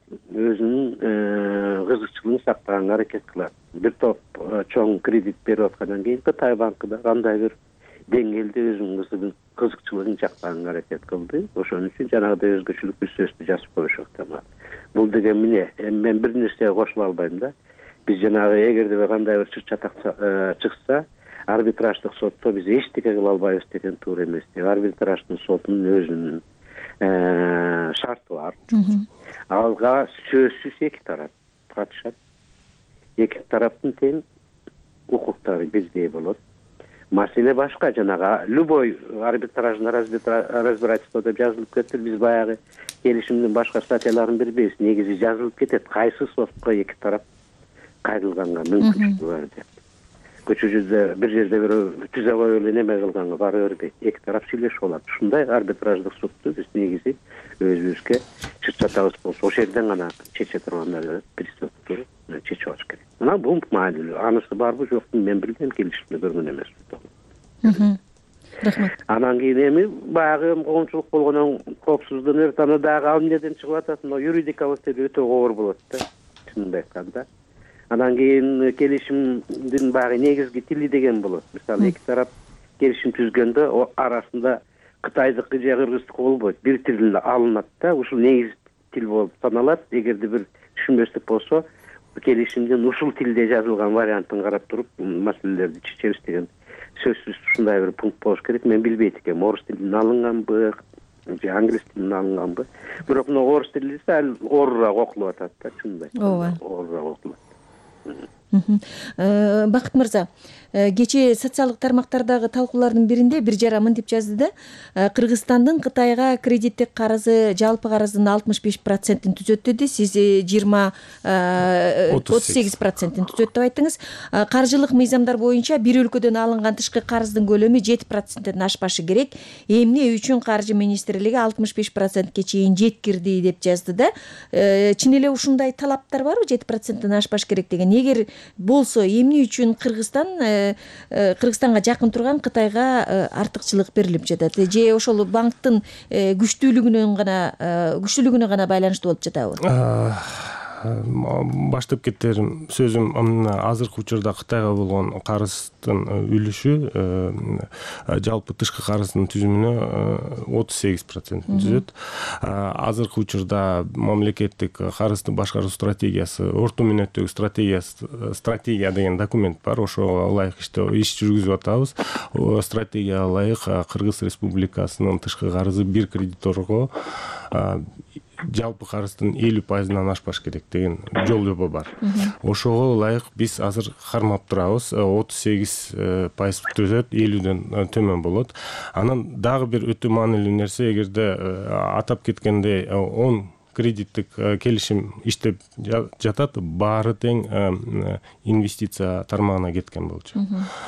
өзүнүн кызыкчылыгын сактаганга аракет кылат. Бир топ чоң кредит берип аткандан кийин Кытай банкы да кандай бир деңгээлде өзүнүн кызыкчылыгын чактаганга аракет кылды. Ошон үчүн жанагыдай өзгөчөлүк бир сөздү жазып коюшат. Бул деген эмне? Мен бир нерсеге кошула албайм да. Биз жанагы эгерде кандай бир чатак чыкса, арбитраждык сотто биз эчтеке кыла албайбыз деген туура эмес. Арбитраждын сотунун өзүнүн шарты бар. Алга сөзсүз эки тарап катышат. Эки тараптын тең укуктары бирдей болот. Маселе башка, жанагы любой арбитражный разбирательство деп жазылып кетти. Биз баягы келишимдин башка статьяларын бербейбиз. Негизи жазылып кетет. Кайсы сотко эки тарап кайрылганга мүмкүнчүлүгү бар деп. Көчөдө бир жерде бир түзө коюп эле неме кылганга бара бербейт. Эки тарап сүйлөшүп алат. Ушундай арбитраждык сотту биз негизи өзүбүзгө чатабыз болсо ошол жерден гана чече тургандар приступту чечип алыш керек. Мына бул маанилүү. Анысы барбы жокпу мен билбейм, келишимде көргөн эмесмин. Рахмат. Анан кийин эми баягы коомчулук болгондон коопсуздун ыртаны дагы ал эмнеден чыгып атат? Мына юридикалык деп өтө оор болот да. Чынын айтканда. Анан кийин келишимдин баягы негизги тили деген болот. Мисалы эки тарап келишим түзгөндө арасында Кытайдыкы же Кыргыздыкы болбойт. Бир тил алынат да, ушул негиз тил болуп саналат. Эгерде бир түшүнбөстүк болсо, келишимдин ушул тилде жазылган вариантын карап туруп маселелерди чечебиз деген сөзсүз ушундай бир пункт болуш керек. Мен билбейт экенмин, орус тилинен алынганбы же англис тилинен алынганбы. Бирок мына орус тили сал оорураак окулуп атат да, чынында. Ооба. Оорураак окулат. Бакыт мырза, кечээ социалдык тармактардагы талкуулардын биринде бир жара мынтип жазды да, Кыргызстандын Кытайга кредиттик карызы жалпы карыздын 65%-ин түзөт деди. Сиз 38%-ин түзөт деп айттыңыз. Каржылык мыйзамдар боюнча бир өлкөдөн алынган тышкы карыздын көлөмү 7%-тен ашпашы керек. Эмне үчүн Каржы министрлиги 65%ке чейин жеткирди деп жазды да. Чын эле ушундай талаптар барбы? 7%-тен ашпаш керек деген. Эгер болсо, эмне үчүн Кыргызстанга жакын турган Кытайга артыкчылык берилип жатат? Же ошол банктын күчтүүлүгүнө гана байланыштуу болуп жатабы? Баштап кетерим сөзүм, азыркы учурда Кытайга болгон карыздын үлүшү жалпы тышкы карыздын түзүмүнө 38% түзөт. Азыркы учурда мамлекеттик карызды башкаруу стратегиясы, орто мөөнөттөгү стратегия деген документ бар. Ошого ылайык иш жүргүзүп атабыз. Стратегияга ылайык Кыргыз Республикасынын тышкы карызы бир кредиторго жалпы карыздын 50%-дан ашпаш керек деген жол жобо бар. Ошого ылайык биз азыр кармап турабыз. 38% түзөт, 50-ден төмөн болот. Анан дагы бир өтө маанилүү нерсе, эгерде атап кеткендей 10 кредиттик келишим иштеп жатат, баары тең инвестиция тармагына кеткен болчу.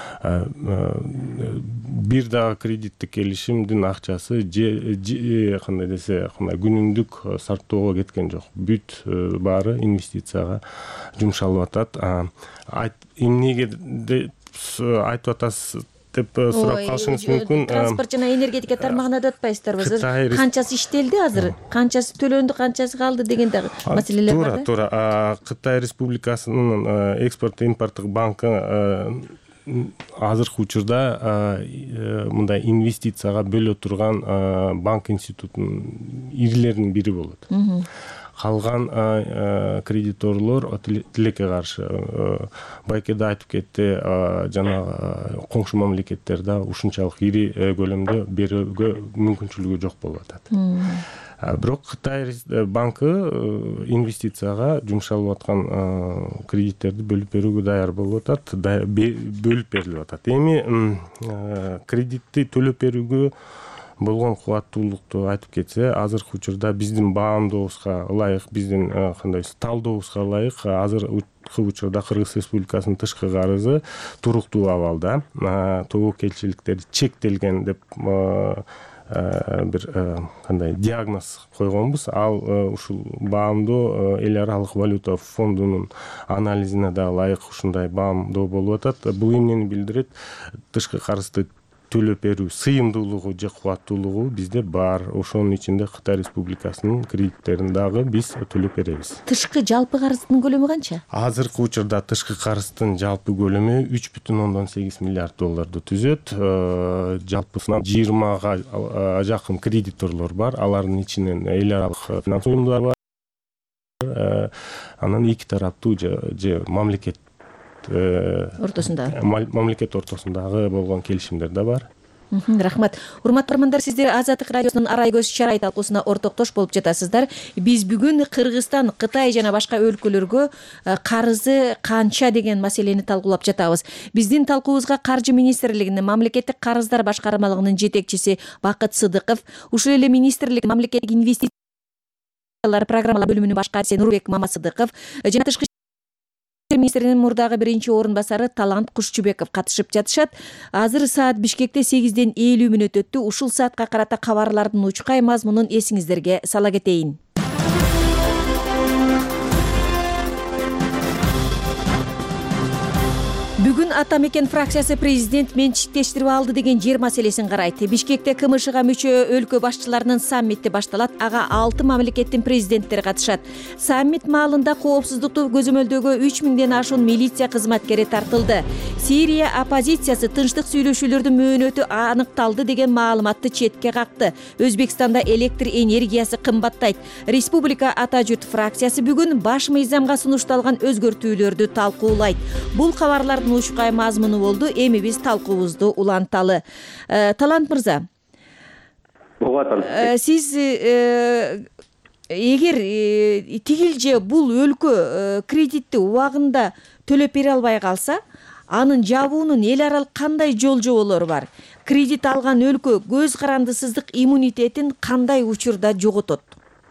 Бир дагы кредиттик келишимдин акчасы кандай десе, күнүмдүк сарптоого кеткен жок. Бүт баары инвестицияга жумшалып атат. Эмнеге айтып атасыз деп сурап калышыңыз мүмкүн. Транспорт жана энергетика тармагына да атпайсыздарбы? Канчасы иштелди азыр? Канчасы төлөндү, канчасы калды деген дагы маселелер бар да? Туура. Кытай Республикасынын экспорт импорттук банкы азыркы учурда мындай инвестицияга бөлө турган банк институтунун ирлеринин бири болот. Калган кредиторлор тилекке каршы байкеде айтып кетти, жана коңшу мамлекеттерде ушунчалык ири көлөмдө берүүгө мүмкүнчүлүгү жок болуп атат. Бирок Кытай банкы инвестицияга жумшалып аткан кредиттерди бөлүп берүүгө даяр болуп атат, бөлүп берилип атат. Эми кредитти төлөп берүүгө болгон кубаттуулукту айтып кетсе, азыркы учурда биздин баамдообузга ылайык, биздин кандай талдообузга ылайык азыркы учурда Кыргыз Республикасынын тышкы карызы туруктуу абалда. Тобокелчиликтер чектелген деп бир кандай диагноз койгонбуз. Ал ушул баамдоо эл аралык валюта фондунун анализине да ылайык ушундай баамдоо болуп атат. Бул эмнени билдирет? Тышкы карызды төлөп берүү сыйымдуулугу же кубаттуулугу бизде бар. Ошонун ичинде Кытай Республикасынын кредиттерин дагы биз төлөп беребиз. Тышкы жалпы карыздын көлөмү канча? Азыркы учурда тышкы карыздын жалпы көлөмү 3,8 миллиард долларды түзөт. Жалпысынан 20га жакын кредиторлор бар. Алардын ичинен эл аралык финанс уюмдар бар. Анан эки тараптуу же мамлекет мамлекет ортосундагы болгон келишимдер да бар. Рахмат. Урматтуу көрөрмандар, сиздер Азаттык радиосунун Арай көз чарай талкуусуна ортоктош болуп жатасыздар. Биз бүгүн Кыргызстан, Кытай жана башка өлкөлөргө карызы канча деген маселени талкуулап жатабыз. Биздин талкуубузга Каржы министрлигинин мамлекеттик карыздар башкармалыгынын жетекчиси Бакыт Сыдыков, ушул эле министрлик мамлекеттик инвестициялар программалар бөлүмүнүн башкарчысы Нурбек Мамасыдыков жана тышкы министринин мурдагы биринчи орун басары Талант Кушчубеков катышып жатышат. Азыр саат Бишкекте 8:50 өттү. Ушул саатка карата кабарлардын учкай мазмунун эсиңиздерге сала кетейин. Бүгүн Ата Мекен фракциясы президент менчиктештирип алды деген жер маселесин карайт. Бишкекте КМШга мүчө өлкө башчыларынын саммити башталат. Ага 6 мамлекеттин президенттери катышат. Саммит маалында коопсуздукту көзөмөлдөөгө 3000ден ашуун милиция кызматкери тартылды. Сирия оппозициясы тынчтык сүйлөшүүлөрдүн мөөнөтү аныкталды деген маалыматты четке какты. Өзбекстанда электр энергиясы кымбаттайт. Республика Ата журт фракциясы бүгүн баш мыйзамга сунушталган өзгөртүүлөрдү талкуулайт. Бул кабарлардын учкай мазмуну болду. Эми биз талкуубузду уланталы. Талант мырза, сиз эгер тигил же бул өлкө кредитти убагында төлөп бере албай калса, анын жабуунун эл аралык кандай жол жоболору бар? Кредит алган өлкө көз карандысыздык иммунитетин кандай учурда жоготот?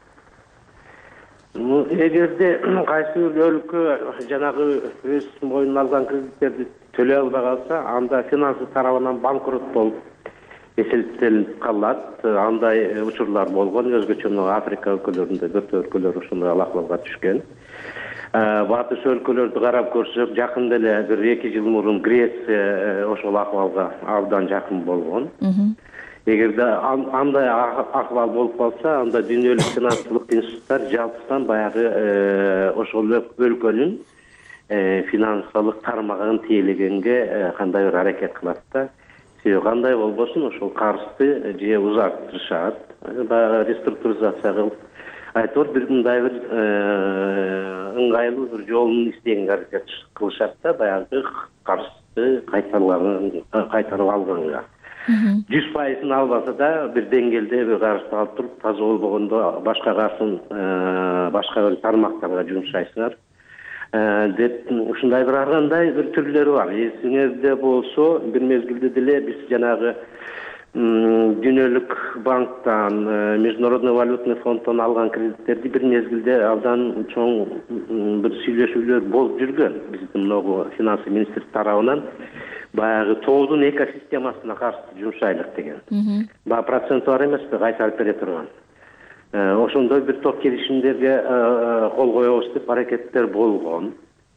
Эгерде кайсы бир өлкө жанагы өз мойнуна алган кредиттерди төлөй албай калса, анда финансы тарабынан банкрот болуп эсептелип калат. Андай учурлар болгон. Өзгөчө Африка өлкөлөрүндө көп өлкөлөр ушундай ахвалга түшкөн. Батыш өлкөлөрдү карап көрсөк, жакында эле бир 2 жыл мурун Греция ошол ахвалга абдан жакын болгон. Эгерде андай ахвал болуп калса, анда дүйнөлүк финансылык институттар жалпысынан баягы ошол өлкөнүн финансылык тармагын тейлегенге кандай бир аракет кылат да. Себеби кандай болбосун, ошол карызды же узарттырышат, баягы реструктуризация кылып, айтор бир мындай бир ыңгайлуу бир жолун издегенге аракет кылышат да, баягы карызды кайтарып алганга. 100%ын албаса да бир деңгээлде бир карызды алып туруп, таза болбогондо башка карызын башка бир тармактарга жумшайсыңар деп ушундай бир ар кандай бир түрлөрү бар. Эсиңерде болсо, бир мезгилде деле биз жанагы дүйнөлүк банктан, Международный валютный фонддон алган кредиттерди бир мезгилде абдан чоң бир сүйлөшүүлөр болуп жүргөн. Биздин могу финансы министрлик тарабынан баягы тоодун экосистемасына каршы жумшайлык деген. Баа процент бар эмеспи, кайтарып бере турган. Ошондой бир топ келишимдерге кол коебуз деп аракеттер болгон.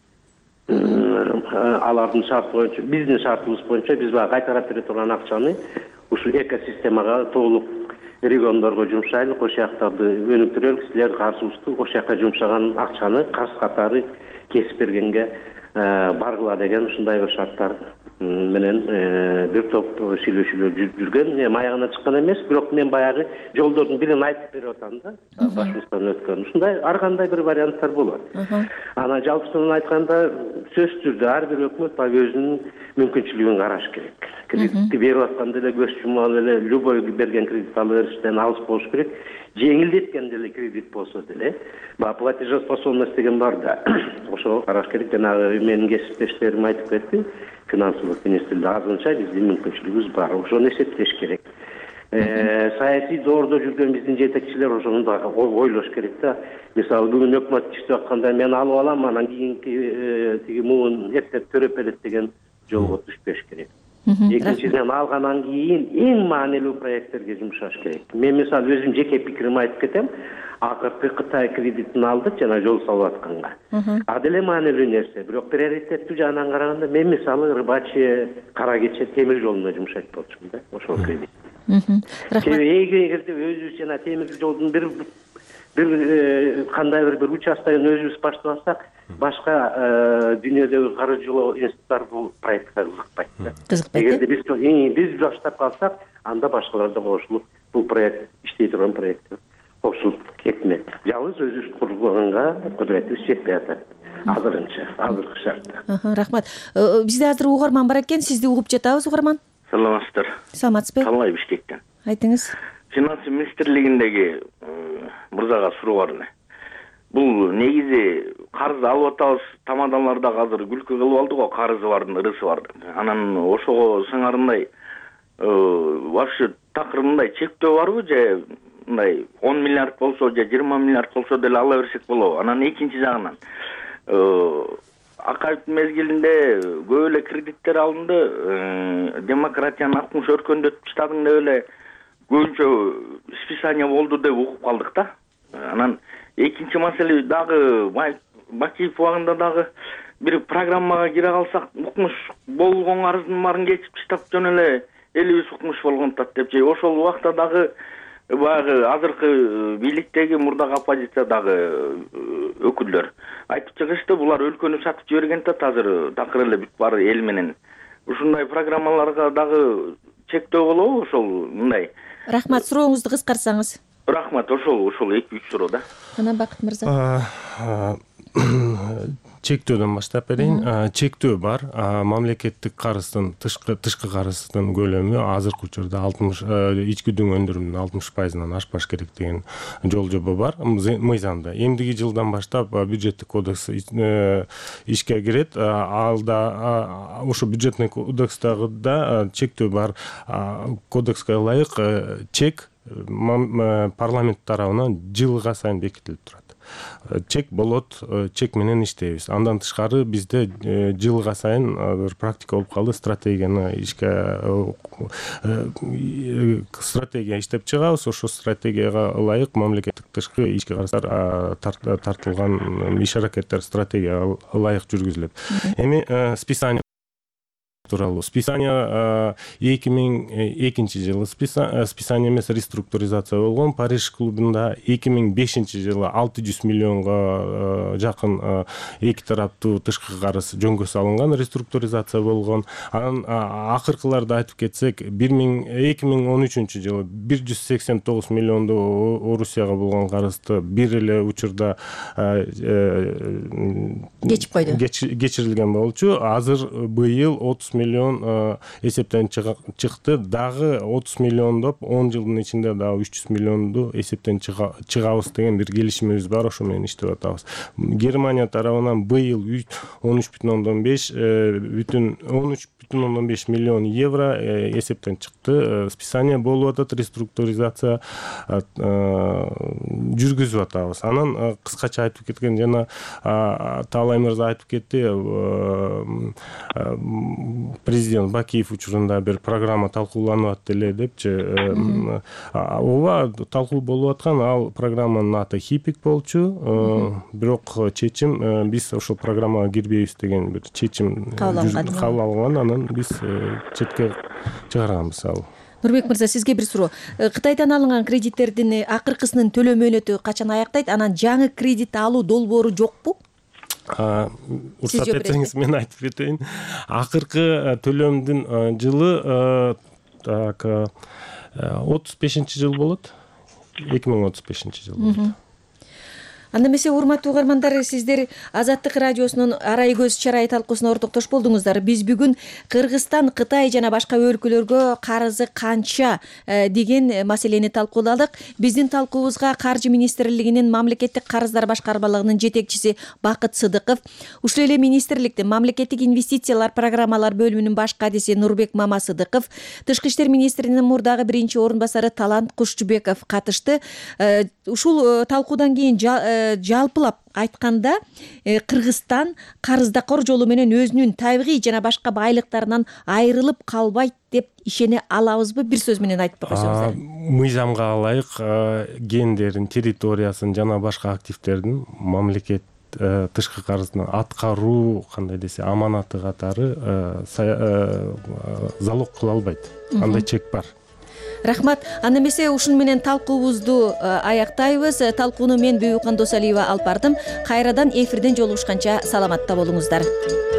Алардын шарты боюнча, биздин шартыбыз боюнча биз баягы кайтарып бере турган акчаны ушул экосистемага толук региондорго жумшайлык, ошол жактарды өнүктүрөлүк, силер каржыбызды ошол жакка жумшаган акчаны карыз катары кесип бергенге баргыла деген ушундай бир шарттар менен бир топ сүйлөшүүлөр жүрүп жүргөн. Аягына чыккан эмес, бирок мен баягы жолдордун бирин айтып берип атам да. Башыбыздан өткөн. Ушундай ар кандай бир варианттар болот. Анан жалпысынан айтканда сөзсүз түрдө ар бир өкмөт баягы өзүнүн мүмкүнчүлүгүн караш керек. Кредитти берип атканда эле көз жумуп эле любой берген кредит алып бериштен алыс болуш керек. Жеңилдеткен деле кредит болсо деле, платежеспособность деген бар да. Ошого караш керек. Жанагы менин кесиптештерим айтып кетти. Финансылык министрлиги азырынча биздин мүмкүнчүлүгүбүз бар. Ошону эсептеш керек. Саясий доордо жүргөн биздин жетекчилер ошону да ойлош керек да. Мисалы бүгүн өкмөт иштеп атканда мен алып алам, анан кийинки тиги муун эптеп төрөп берет деген жолго түшпөш керек. Экинчиден алгандан кийин эң маанилүү проекттерге жумшаш керек. Мен мисалы өзүм жеке пикиримди айтып кетем. Акыркы Кытай кредитин алдык жана жол салып атканга. Деле маанилүү нерсе. Бирок приоритеттүү жагынан караганда мен мисалы Рыбачи, Кара Кече темир жолуна жумшайт болчумун да. Ошол кредит. Эгерде өзүбүз жана темир жолдун бир кандайдыр бир участкын өзүбүз баштап алсак, башка дүйнөдөгү каржылоо институттар бул проектке кызыкпайт да. Эгерде биз баштап калсак, анда башкалар да кошулуп бул проект иштей турган проект кошулуп кетмек. Жалгыз өзүбүз курганга кудуретибиз жетпей атат. Азырынча, азыркы шартта. Рахмат. Бизде азыр угарман бар экен, сизди угуп жатабыз, угарман. Саламатсыздар. Саламатсызбы? Калай Бишкектен. Айтыңыз. Финанс министрлигиндеги мырзага суроо бар эле. Бул негизи карыз алып атабыз, тамаданларда азыр күлкү кылып алды го, карызы бардын ырысы бар. Анан ошого сыңарындай вообще такырындай чектөө барбы же мындай 10 миллиард болсо же 20 миллиард болсо деле ала берсек болобу? Анан экинчи жагынан акаевдин мезгилинде көп эле кредиттер алынды, демократиянын акмыш өркөндөтүп таштадың деп эле көбүнчө списание болду деп угуп калдык да. Анан экинчи маселе дагы Бакиев убагында дагы бир программага кире калсак, укмуш болгон арыздын баарын кечип таштап жөн эле элибиз укмуш болгон атат депчи. Ошол убакта дагы баягы азыркы бийликтеги мурдагы оппозициядагы өкүлдөр айтып чыгышты, булар өлкөнү сатып жиберген атат, азыр такыр эле бүт баары эл менен. Ушундай программаларга дагы чектөө болобу ошол мындай? Рахмат, сурооңузду кыскартсаңыз. Рахмат, ошол 2-3 суроо да. Анан Бакыт мырза. Чектөөдөн баштап берейин. Чектөө бар. Мамлекеттик карыздын тышкы карыздын көлөмү азыркы учурда 60 ички дүң өндүрүмүнүн 60%-дан ашпаш керек деген жол жобо бар. Мыйзамда. Эмдиги жылдан баштап бюджеттик кодекс ишке кирет. Алда ошо бюджетный кодекстагы да чектөө бар. Кодекске ылайык чек парламент тарабынан жылга сайын бекитилип турат. Чек болот, чек менен иштейбиз. Андан тышкары бизде жылга сайын бир практика болуп калды, стратегия иштеп чыгабыз. Ошо стратегияга ылайык мамлекеттик тышкы ички карыздар тартылган иш аракеттер стратегияга ылайык жүргүзүлөт. Эми списание тууралуу. Списание 2002 жылы списание эмес реструктуризация болгон. Париж клубунда 2005 жылы 600 миллионго жакын эки тараптуу тышкы карыз жөнгө салынган, реструктуризация болгон. Анан акыркыларды айтып кетсек, 2013 жылы 189 миллионду Орусияга болгон карызды бир эле учурда кечирилген болчу. Азыр быйыл 30 миллион эсептен чыкты. Дагы 30 миллиондоп 10 жылдын ичинде дагы 300 миллионду эсептен чыгабыз деген бир келишимибиз бар. Ошо менен иштеп атабыз. Германия тарабынан быйыл 13,5 миллион евро эсептен чыкты. Списание болуп атат, реструктуризация жүргүзүп атабыз. Анан кыскача айтып кеткен жана Таалай мырза айтып кетти, президент Бакиев учурунда бир программа талкууланып деле депчи. Ооба, талкуу болуп аткан. Ал программанын аты HIPIC болчу. Бирок чечим биз ошол программага кирбейбиз деген бир чечим кабыл алган. Анан биз четке чыгарганбыз ал. Нурбек мырза, сизге бир суроо. Кытайдан алынган кредиттердин акыркысынын төлөө мөөнөтү качан аяктайт? Анан жаңы кредит алуу долбоору жокпу? уруксат этсеңиз мен айтып кетейин. Акыркы төлөмдүн жылы так 35-жыл болот. 2035-жыл болот. Анда эмесе урматтуу угармандар, сиздер Азаттык радиосунун арай көз чарай талкуусуна ортоктош болдуңуздар. Биз бүгүн Кыргызстан, Кытай жана башка өлкөлөргө карызы канча деген маселени талкууладык. Биздин талкуубузга Каржы министрлигинин мамлекеттик карыздар башкармалыгынын жетекчиси Бакыт Сыдыков, ушул эле министрликтин мамлекеттик инвестициялар программалар бөлүмүнүн баш кадиси Нурбек Мамасыдыков, Тышкы иштер министринин мурдагы биринчи орун басары Талант Кушчубеков катышты. Ушул талкуудан кийин жалпылап айтканда Кыргызстан карыздакор жолу менен өзүнүн табигый жана башка байлыктарынан айрылып калбайт деп ишене алабызбы? Бир сөз менен айтып койсоңуздар. Мыйзамга ылайык гендерин, территориясын жана башка активдердин мамлекет тышкы карыздын аткаруу, кандай десе, аманаты катары залог кыла албайт. Андай чек бар. Рахмат. Анда эмесе ушун менен талкуубузду аяктайбыз. Талкууну мен Бүйүкхан Досалиева алып бардым. Кайрадан эфирден жолугушканча саламатта болуңуздар.